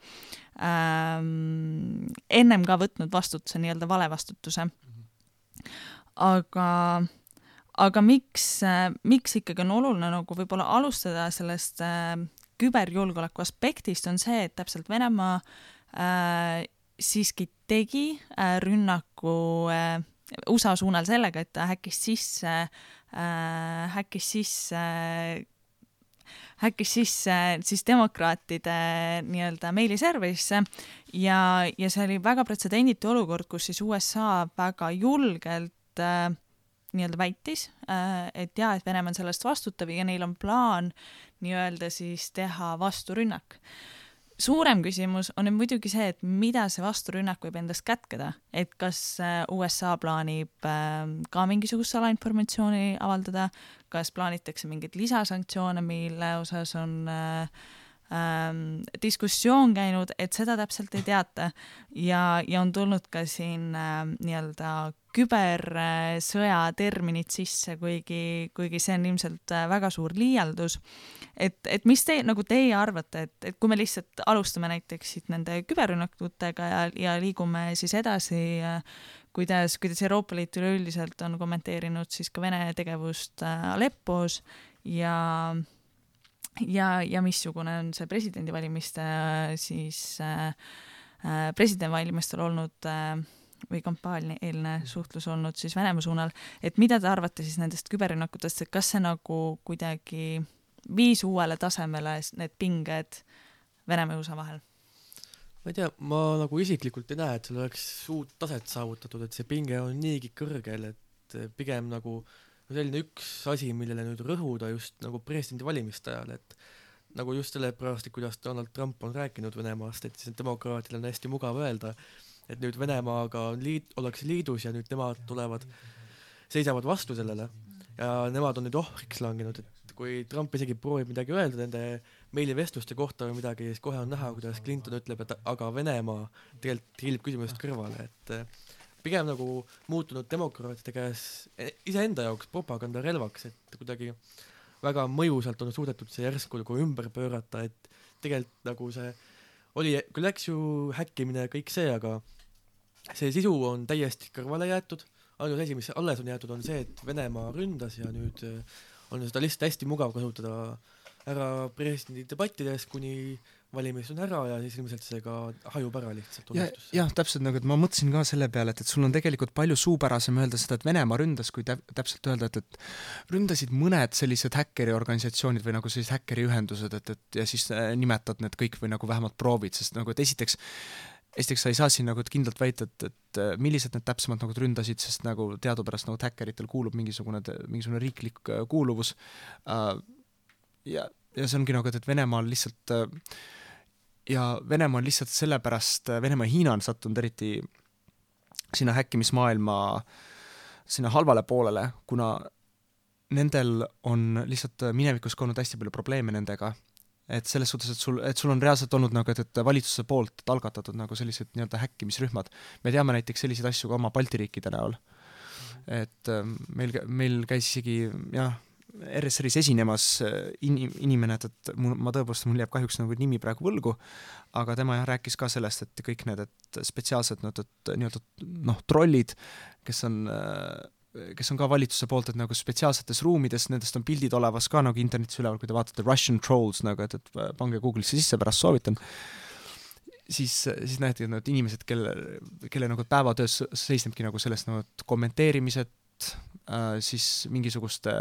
Ähm, ennem ka võtnud vastutuse, nii-öelda vale vastutuse. Aga, aga miks, miks ikkagi on oluline nagu võib-olla alustada sellest äh, küberjulgeoleku aspektist on see, et täpselt Venemaa äh, siiski tegi äh, rünnaku äh, U S A suunal sellega, et ta häkkis sisse, äh, häkkis sisse äh, häkkis sisse siis demokraatide nii-öelda meiliserverisse ja, ja see oli väga pretsedenditu olukord, kus siis U S A väga julgelt äh, nii-öelda väitis, äh, et jaa, et Venemaa on sellest vastutav ja neil on plaan nii-öelda siis teha vasturünnak. suurem küsimus on nüüd muidugi see, et mida see vasturünnak võib endast kätkeda, et kas U S A plaanib ka mingisugust salainformatsiooni avaldada, kas plaanitakse mingeid lisasanktsioone, mille osas on äh, Ähm, diskussioon käinud, et seda täpselt ei teata ja, ja on tulnud ka siin äh, nii-öelda kübersõja terminid sisse, kuigi, kuigi see on ilmselt äh, väga suur liialdus. Et, et mis te, nagu teie arvate, et, et kui me lihtsalt alustame näiteks siit nende küberrünnakutega ja, ja liigume siis edasi, äh, kuidas, kuidas Euroopa Liit üleüldiselt on kommenteerinud siis ka Vene tegevust äh, Aleppos ja ja, ja missugune on see presidendivalimiste siis äh, presidendivalimistel olnud äh, või kampaania eelne suhtlus olnud siis Venemaa suunal, et mida te arvate siis nendest küberrünnakutest, et kas see nagu kuidagi viis uuele tasemele need pinged Venemaa ja U S A vahel? Ma ei tea, ma nagu isiklikult ei näe, et seal oleks uut taset saavutatud, et see pinge on niigi kõrgel, et pigem nagu selline üks asi, millele nüüd rõhuda just nagu presidendi valimiste ajal, et nagu just sellepärast, kuidas Donald Trump on rääkinud Venemaast, et siis demokraatil on hästi mugav öelda, et nüüd Venemaaga on liit, ollakse liidus ja nüüd nemad tulevad, seisavad vastu sellele ja nemad on nüüd ohriks langenud, et kui Trump isegi proovib midagi öelda nende meilivestluste kohta või midagi, siis kohe on näha, kuidas Clinton ütleb, et aga Venemaa tegelikult hiilib küsimusest kõrvale, et pigem nagu muutunud demokraatide käes iseenda jaoks propagandarelvaks, et kuidagi väga mõjusalt on suudetud see järsku nagu ümber pöörata, et tegelikult nagu see oli, kui läks ju häkkimine ja kõik see, aga see sisu on täiesti kõrvale jäetud, ainult asi, mis alles on jäetud, on see, et Venemaa ründas ja nüüd on seda lihtsalt hästi mugav kasutada ära presidendi debattides, kuni valimis on ära ja siis ilmselt see ka hajub ära lihtsalt unistus. Jah, ja, täpselt nagu, et ma mõtlesin ka selle peale, et, et sul on tegelikult palju suupärasem öelda seda, et Venemaa ründas, kui täp- täpselt öelda, et, et ründasid mõned sellised häkkeriorganisatsioonid või nagu sellised häkkeriühendused, et, et ja siis äh, nimetad need kõik või nagu vähemalt proovid, sest nagu, et esiteks esiteks sa ei saa siin nagu kindlalt väita, et, et millised need täpsemalt nagu ründasid, sest nagu teadupärast nagu häkkeritel kuulub mingisugune, mingisugune riiklik kuuluvus äh, ja, ja see ongi nagu, et, et Venemaal lihtsalt äh, ja Venemaa on lihtsalt sellepärast, Venemaa ja Hiina on sattunud eriti sinna häkkimismaailma sinna halvale poolele, kuna nendel on lihtsalt minevikus ka olnud hästi palju probleeme nendega, et selles suhtes, et sul, et sul on reaalselt olnud nagu, et, et valitsuse poolt algatatud nagu sellised nii-öelda häkkimisrühmad. Me teame näiteks selliseid asju ka oma Balti riikide näol. Et meil, meil käis isegi, jah, R S R-is esinemas in, inimene, et mul, ma tõepoolest, mul jääb kahjuks nagu nimi praegu võlgu, aga tema jah rääkis ka sellest, et kõik need et spetsiaalsed no, et, nii-öelda, noh, trollid, kes on, kes on ka valitsuse poolt, et nagu spetsiaalsetes ruumides, nendest on pildid olevas ka nagu internetis üleval, kui te vaatate Russian Trolls, nagu, et, et pange Google'isse sisse, pärast soovitan, siis, siis näete, et inimesed, kelle, kelle nagu päevatöös seisnebki nagu sellest nagu kommenteerimised, äh, siis mingisuguste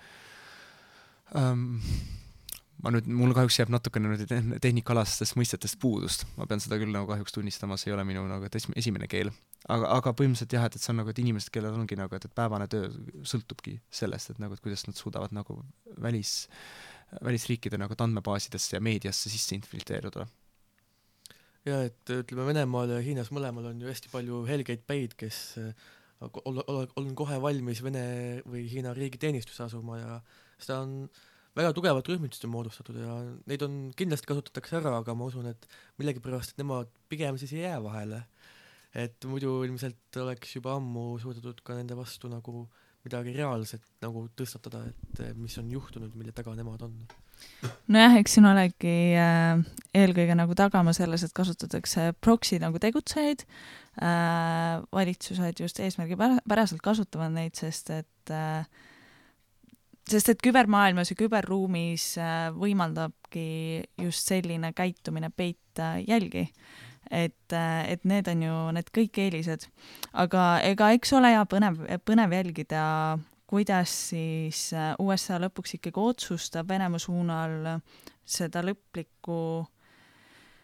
ähm, ma nüüd, mul kahjuks jääb natukene nüüd tehnikalastest mõistetest puudust, ma pean seda küll nagu kahjuks tunnistama, see ei ole minu nagu esimene keel, aga, aga põhimõtteliselt jah, et, et see on nagu, et inimesed, kellel ongi nagu, et, et päevane töö sõltubki sellest, et nagu, et kuidas nad suudavad nagu välis, välisriikide nagu andmebaasidesse ja meediasse sisse infiltreeruda. Ja, et ütleme, Venemaal ja Hiinas mõlemal on ju hästi palju helgeid päid, kes on kohe valmis Vene või Hiina riigi teenistuse asuma ja seda on väga tugevat rühmitust on moodustatud ja neid on kindlasti kasutatakse ära, aga ma usun, et millegipärast, et nemad pigem siis ei jää vahele. Et muidu ilmselt oleks juba ammu suudetud ka nende vastu nagu midagi reaalset nagu tõstatada, et mis on juhtunud, mille taga nemad on. Nojah, eks siin olegi äh, eelkõige nagu tagama selles, et kasutatakse proxy nagu tegutsejaid, äh, valitsused just eesmärgi päraselt kasutavad neid, sest et äh, sest et kübermaailmas ja küberruumis äh, võimaldabki just selline käitumine peita jälgi. Et, et need on ju need kõik eelised, aga ega eks ole ja põnev, põnev jälgida, kuidas siis U S A lõpuks ikkagi otsustab Venemaa suunal seda lõplikku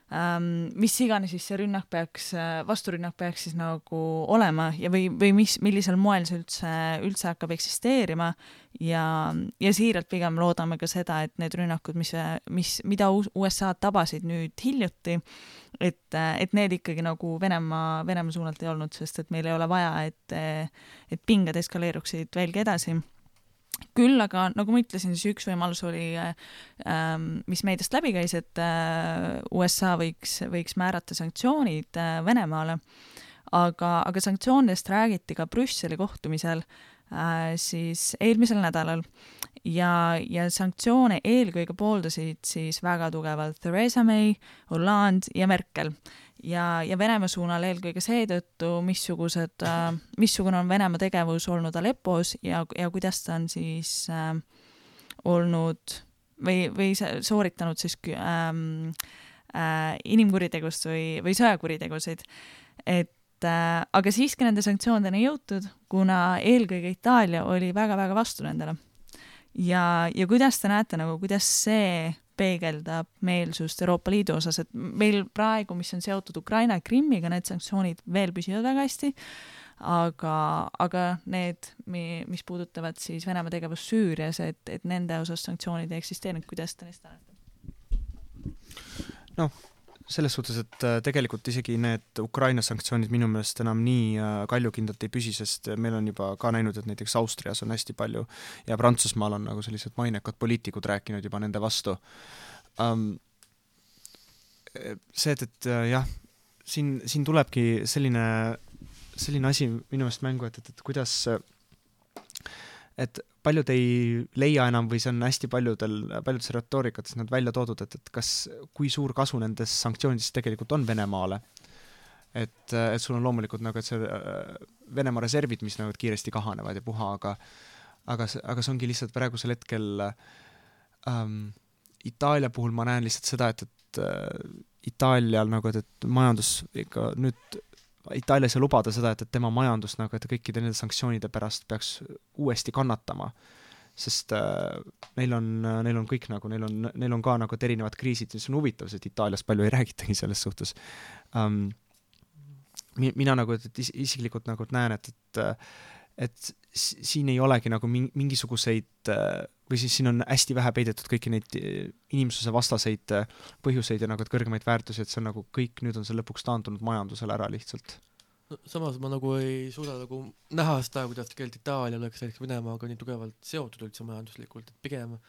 ähm, mis iganes siis see rünnak peaks, vasturünnak peaks siis nagu olema ja või, või mis, millisel moel see üldse, üldse hakkab eksisteerima ja, ja siiralt pigem loodame ka seda, et need rünnakud, mis, mis, mida U S A tabasid nüüd hiljuti, et, et need ikkagi nagu Venemaa, Venemaa suunalt ei olnud, sest et meil ei ole vaja, et, et pinged eskaleeruksid veelgi edasi. Küll aga, nagu ma ütlesin, siis üks võimalus oli, ähm, mis meediast läbi käis, et äh, U S A võiks, võiks määrata sanktsioonid äh, Venemaale, aga, aga sanktsioonidest räägiti ka Brüsseli kohtumisel äh, siis eelmisel nädalal ja, ja sanktsioone eelkõige pooldasid siis väga tugevalt Theresa May, Hollande ja Merkel. Ja, ja Venemaa suunal eelkõige seetõttu, missugused, äh, missugune on Venemaa tegevus olnud Aleppos ja, ja kuidas ta on siis äh, olnud või, või sooritanud siis ähm, äh, inimkuritegust või, või sõjakuritegusid. Et, äh, aga siiski nende sanktsioonideni jõutud, kuna eelkõige Itaalia oli väga-väga vastu nendele. Ja, ja kuidas te näete, nagu, kuidas see peegeldab meelsust Euroopa Liidu osas, et meil praegu, mis on seotud Ukraina ja Krimmiga, need sanktsioonid veel püsivad väga hästi, aga, aga need, mis puudutavad siis Venemaa tegevust Süürias, et, et nende osas sanktsioonid ei eksisteerinud, kuidas te neist näete? Noh, selles suhtes, et tegelikult isegi need Ukraina sanktsioonid minu meelest enam nii kaljukindlalt ei püsi, sest meil on juba ka näinud, et näiteks Austrias on hästi palju ja Prantsusmaal on nagu sellised mainekad poliitikud rääkinud juba nende vastu. Um, see, et, et jah, siin, siin tulebki selline, selline asi minu meelest mängu, et, et, et kuidas et paljud ei leia enam või see on hästi paljudel, paljudes retoorikates nad välja toodud, et, et kas, kui suur kasu nendes sanktsioonidest tegelikult on Venemaale. Et, et sul on loomulikult nagu, et see Venemaa reservid, mis nagu kiiresti kahanevad ja puha, aga, aga, aga see ongi lihtsalt praegusel hetkel ähm, Itaalia puhul ma näen lihtsalt seda, et, et äh, Itaalial nagu, et, et majandus ikka nüüd Itaalias ei lubada seda, et, et tema majandus nagu, et kõikide nende sanktsioonide pärast peaks uuesti kannatama, sest äh, neil, on, neil on kõik nagu, neil on, neil on ka nagu erinevad kriisid, mis on huvitav, et Itaalias palju ei räägitagi selles suhtes. Um, mina nagu, et is, isiklikult nagu näen, et, et, et siin ei olegi nagu mingisuguseid või siis siin on hästi vähe peidetud kõiki neid inimsuse vastaseid põhjuseid ja nagu et kõrgemaid väärtusi, et see on nagu kõik, nüüd on see lõpuks taandunud majandusele ära lihtsalt. No, samas ma nagu ei suuda nagu näha seda, kuidas tegelikult Itaalia oleks näiteks Venemaaga nii tugevalt seotud üldse majanduslikult, et pigem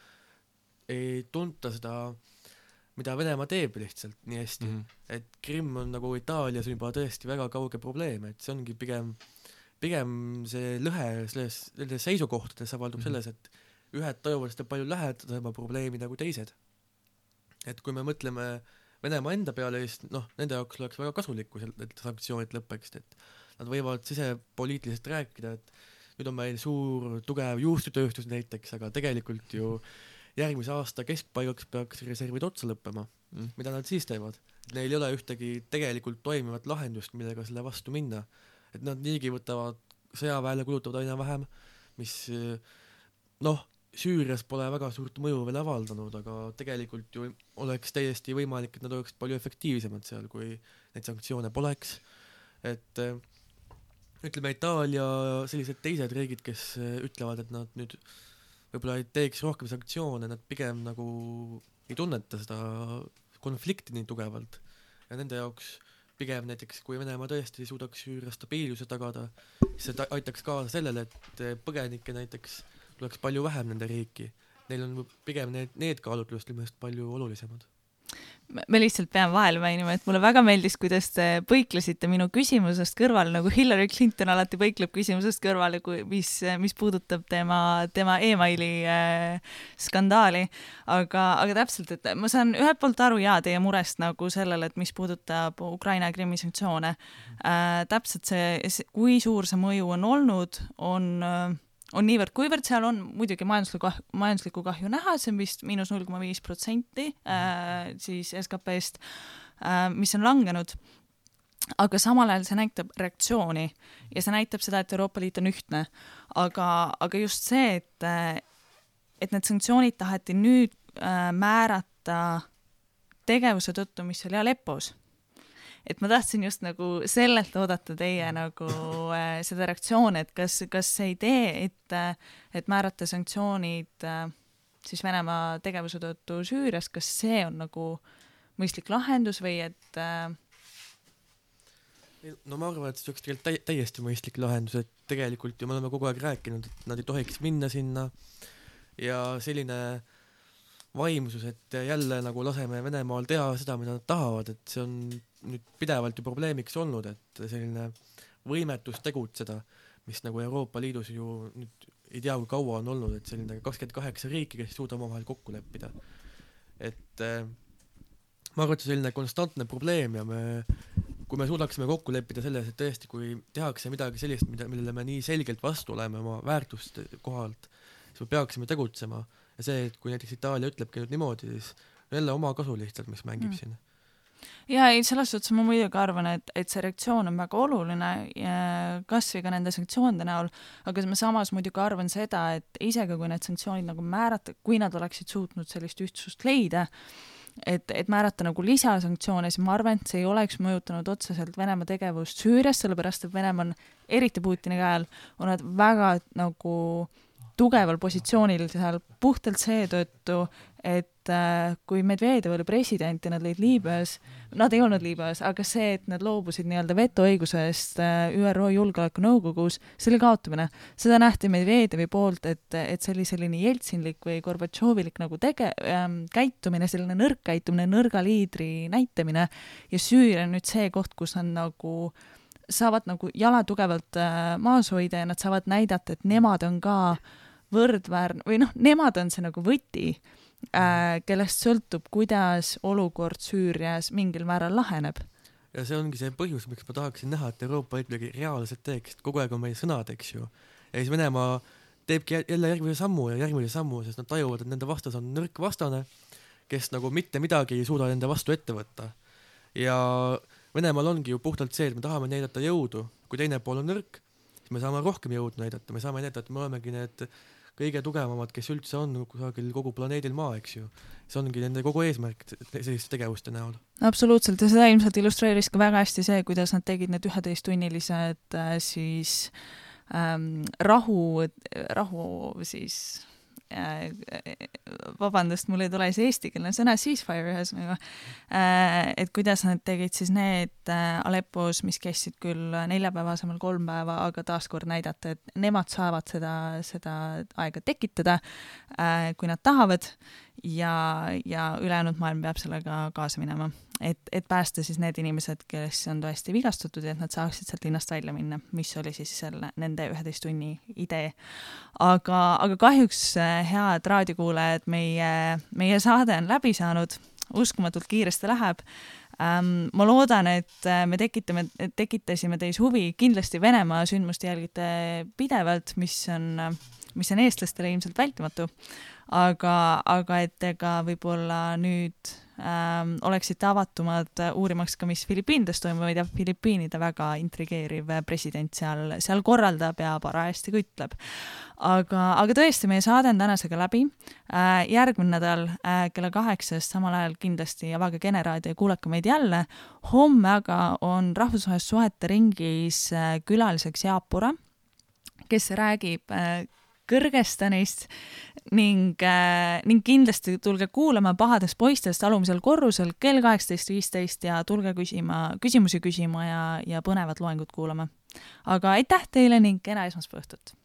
ei tunta seda, mida Venemaa teeb lihtsalt nii hästi, mm -hmm. et Krimm on nagu Itaalias juba tõesti väga kauge probleem, et see ongi pigem, pigem see lõhe selles, selles seisukohtades avaldub mm -hmm. selles, et ühed tajuvad seda palju lähedasema probleemi nagu teised. Et kui me mõtleme Venemaa enda peale, siis noh, nende jaoks oleks väga kasulik, kui need sanktsioonid lõppeksid, et nad võivad sisepoliitiliselt rääkida, et nüüd on meil suur tugev juustutööstus näiteks, aga tegelikult ju järgmise aasta keskpaigaks peaks reservid otsa lõppema. Mm. Mida nad siis teevad? Neil ei ole ühtegi tegelikult toimivat lahendust, millega selle vastu minna. Et nad niigi võtavad sõjaväele kulutavad aina vähem, mis noh, Süürias pole väga suurt mõju veel avaldanud, aga tegelikult ju oleks täiesti võimalik, et nad oleks palju efektiivsemad seal, kui neid sanktsioone poleks. Et ütleme Itaalia sellised teised riigid, kes ütlevad, et nad nüüd võib-olla ei teeks rohkem sanktsioone, nad pigem nagu ei tunneta seda konflikti nii tugevalt. Ja nende jaoks pigem näiteks, kui Venemaa tõesti suudaks Süüria stabiilsuse tagada, siis see aitaks kaasa sellele, et põgenikke näiteks tuleks palju vähem nende riiki. Neil on pigem need, need kaalutlust ilmest palju olulisemad. Me lihtsalt pean vahele mainima, et mulle väga meeldis, kuidas te põiklesite minu küsimusest kõrval, nagu Hillary Clinton alati põikleb küsimusest kõrval, mis, mis puudutab tema, tema e-maili äh, skandaali. Aga, aga täpselt, et ma saan ühelt poolt aru jaa teie murest nagu sellele, et mis puudutab Ukraina ja Krimmi sanktsioone. Äh, täpselt see, kui suur see mõju on olnud, on... Äh, on niivõrd, kuivõrd seal on muidugi majandusliku, majandusliku kahju näha, see on vist miinus null koma viis protsenti äh, siis S K P-st, äh, mis on langenud, aga samal ajal see näitab reaktsiooni ja see näitab seda, et Euroopa Liit on ühtne, aga, aga just see, et, et need sanktsioonid taheti nüüd äh, määrata tegevuse tõttu, mis oli Aleppos. Et ma tahtsin just nagu sellelt oodata teie nagu äh, seda reaktsiooni, et kas, kas see idee, et, et määrata sanktsioonid äh, siis Venemaa tegevuse tõttu Süürias, kas see on nagu mõistlik lahendus või et äh... no ma arvan, et see oleks tegelikult täi- täiesti mõistlik lahendus, et tegelikult ju me oleme kogu aeg rääkinud, et nad ei tohiks minna sinna ja selline vaimsus, et jälle nagu laseme Venemaal teha seda, mida nad tahavad, et see on nüüd pidevalt ju probleemiks olnud, et selline võimetus tegutseda, mis nagu Euroopa Liidus ju nüüd ei tea, kui kaua on olnud, et selline kakskümmend kaheksa riiki, kes suuda omavahel kokku leppida. Et äh, ma arvan, et see selline konstantne probleem ja me, kui me suudaksime kokku leppida selles, et tõesti, kui tehakse midagi sellist, mida, millele me nii selgelt vastu oleme oma väärtuste kohalt, siis me peaksime tegutsema. Ja see, et kui näiteks Itaalia ütlebki nüüd niimoodi, siis jälle oma kasu lihtsalt, mis mängib mm. siin. Ja ei, selles suhtes ma muidugi arvan, et, et see reaktsioon on väga oluline kas või ka nende sanktsioonide näol, aga ma samas muidugi arvan seda, et isegi kui need sanktsioonid nagu määrata, kui nad oleksid suutnud sellist ühtsust leida, et, et määrata nagu lisasanktsioone, siis ma arvan, et see ei oleks mõjutanud otseselt Venemaa tegevust Süürias, sellepärast et Venemaa on eriti Putini käel, on nad väga nagu tugeval positsioonil seal puhtalt seetõttu, et äh, kui Medvedev oli president ja nad lõid Liibüas, nad ei olnud Liibüas, aga see, et nad loobusid nii-öelda vetoõigusest äh, Ü R O julgeolekunõukogus, see oli kaotamine. Seda nähti Medvedevi poolt, et, et see oli selline jeltsinlik või Gorbatšovilik nagu tege- ähm, käitumine, selline nõrk käitumine, nõrga liidri näitamine ja Süüria on nüüd see koht, kus on nagu saavad nagu jala tugevalt äh, maas hoida ja nad saavad näidata, et nemad on ka võrdväärne või noh, nemad on see nagu võti, äh, kellest sõltub, kuidas olukord Süürias mingil määral laheneb. Ja see ongi see põhjus, miks ma tahaksin näha, et Euroopa Liit midagi reaalselt teeks, kogu aeg on meie sõnad, eks ju. Ja siis Venemaa teebki jälle järgmise sammu ja järgmise sammu, sest nad tajuvad, et nende vastas on nõrk vastane, kes nagu mitte midagi ei suuda nende vastu ette võtta. Ja Venemaal ongi ju puhtalt see, et me tahame näidata jõudu, kui teine pool on nõrk, siis me saame rohkem jõudu näidata, me saame näidata, et me olemegi need kõige tugevamad, kes üldse on kusagil kogu planeedil maa, eks ju. See ongi nende kogu eesmärk selliste tegevuste näol. Absoluutselt, ja seda ilmselt illustreeris ka väga hästi see, kuidas nad tegid need üheteisttunnilised äh, siis ähm, rahu, rahu siis äh, vabandust, mul ei tule see eestikeelne sõna ceasefire ühesõnaga, äh, et kuidas nad tegid siis need äh, Aleppos, mis kestsid küll neljapäeva asemel kolm päeva, aga taaskord näidata, et nemad saavad seda, seda aega tekitada, äh, kui nad tahavad ja, ja ülejäänud maailm peab sellega kaasa minema. Et, et päästa siis need inimesed, kes on tõesti vigastatud ja et nad saaksid sealt linnast välja minna, mis oli siis selle, nende üheteist tunni idee. Aga, aga kahjuks head raadiokuulajad, meie, meie saade on läbi saanud, uskumatult kiiresti läheb. Ähm, ma loodan, et me tekitame, tekitasime teis huvi, kindlasti Venemaa sündmuste jälgite pidevalt, mis on, mis on eestlastele ilmselt vältimatu, aga, aga et ega võib-olla nüüd ähm, oleksite avatumad uurimaks ka, mis Filipiinides toimuvad ja Filipiinide väga intrigeeriv president seal, seal korraldab ja parajasti kütleb. Aga, aga tõesti, meie saade on tänasega läbi. Äh, järgmine nädal äh, kella kaheksast samal ajal kindlasti avage Generaadio ja kuulake meid jälle. Homme aga on rahvusvahelise suhete ringis äh, külaliseks Jaapura, kes räägib äh, Kõrgõzstanist ning, äh, ning kindlasti tulge kuulama Pahadest poistest alumisel korrusel kell kaheksateist viisteist ja tulge küsima, küsimusi küsima ja, ja põnevat loengut kuulama. Aga aitäh teile ning kena esmaspäeva õhtut!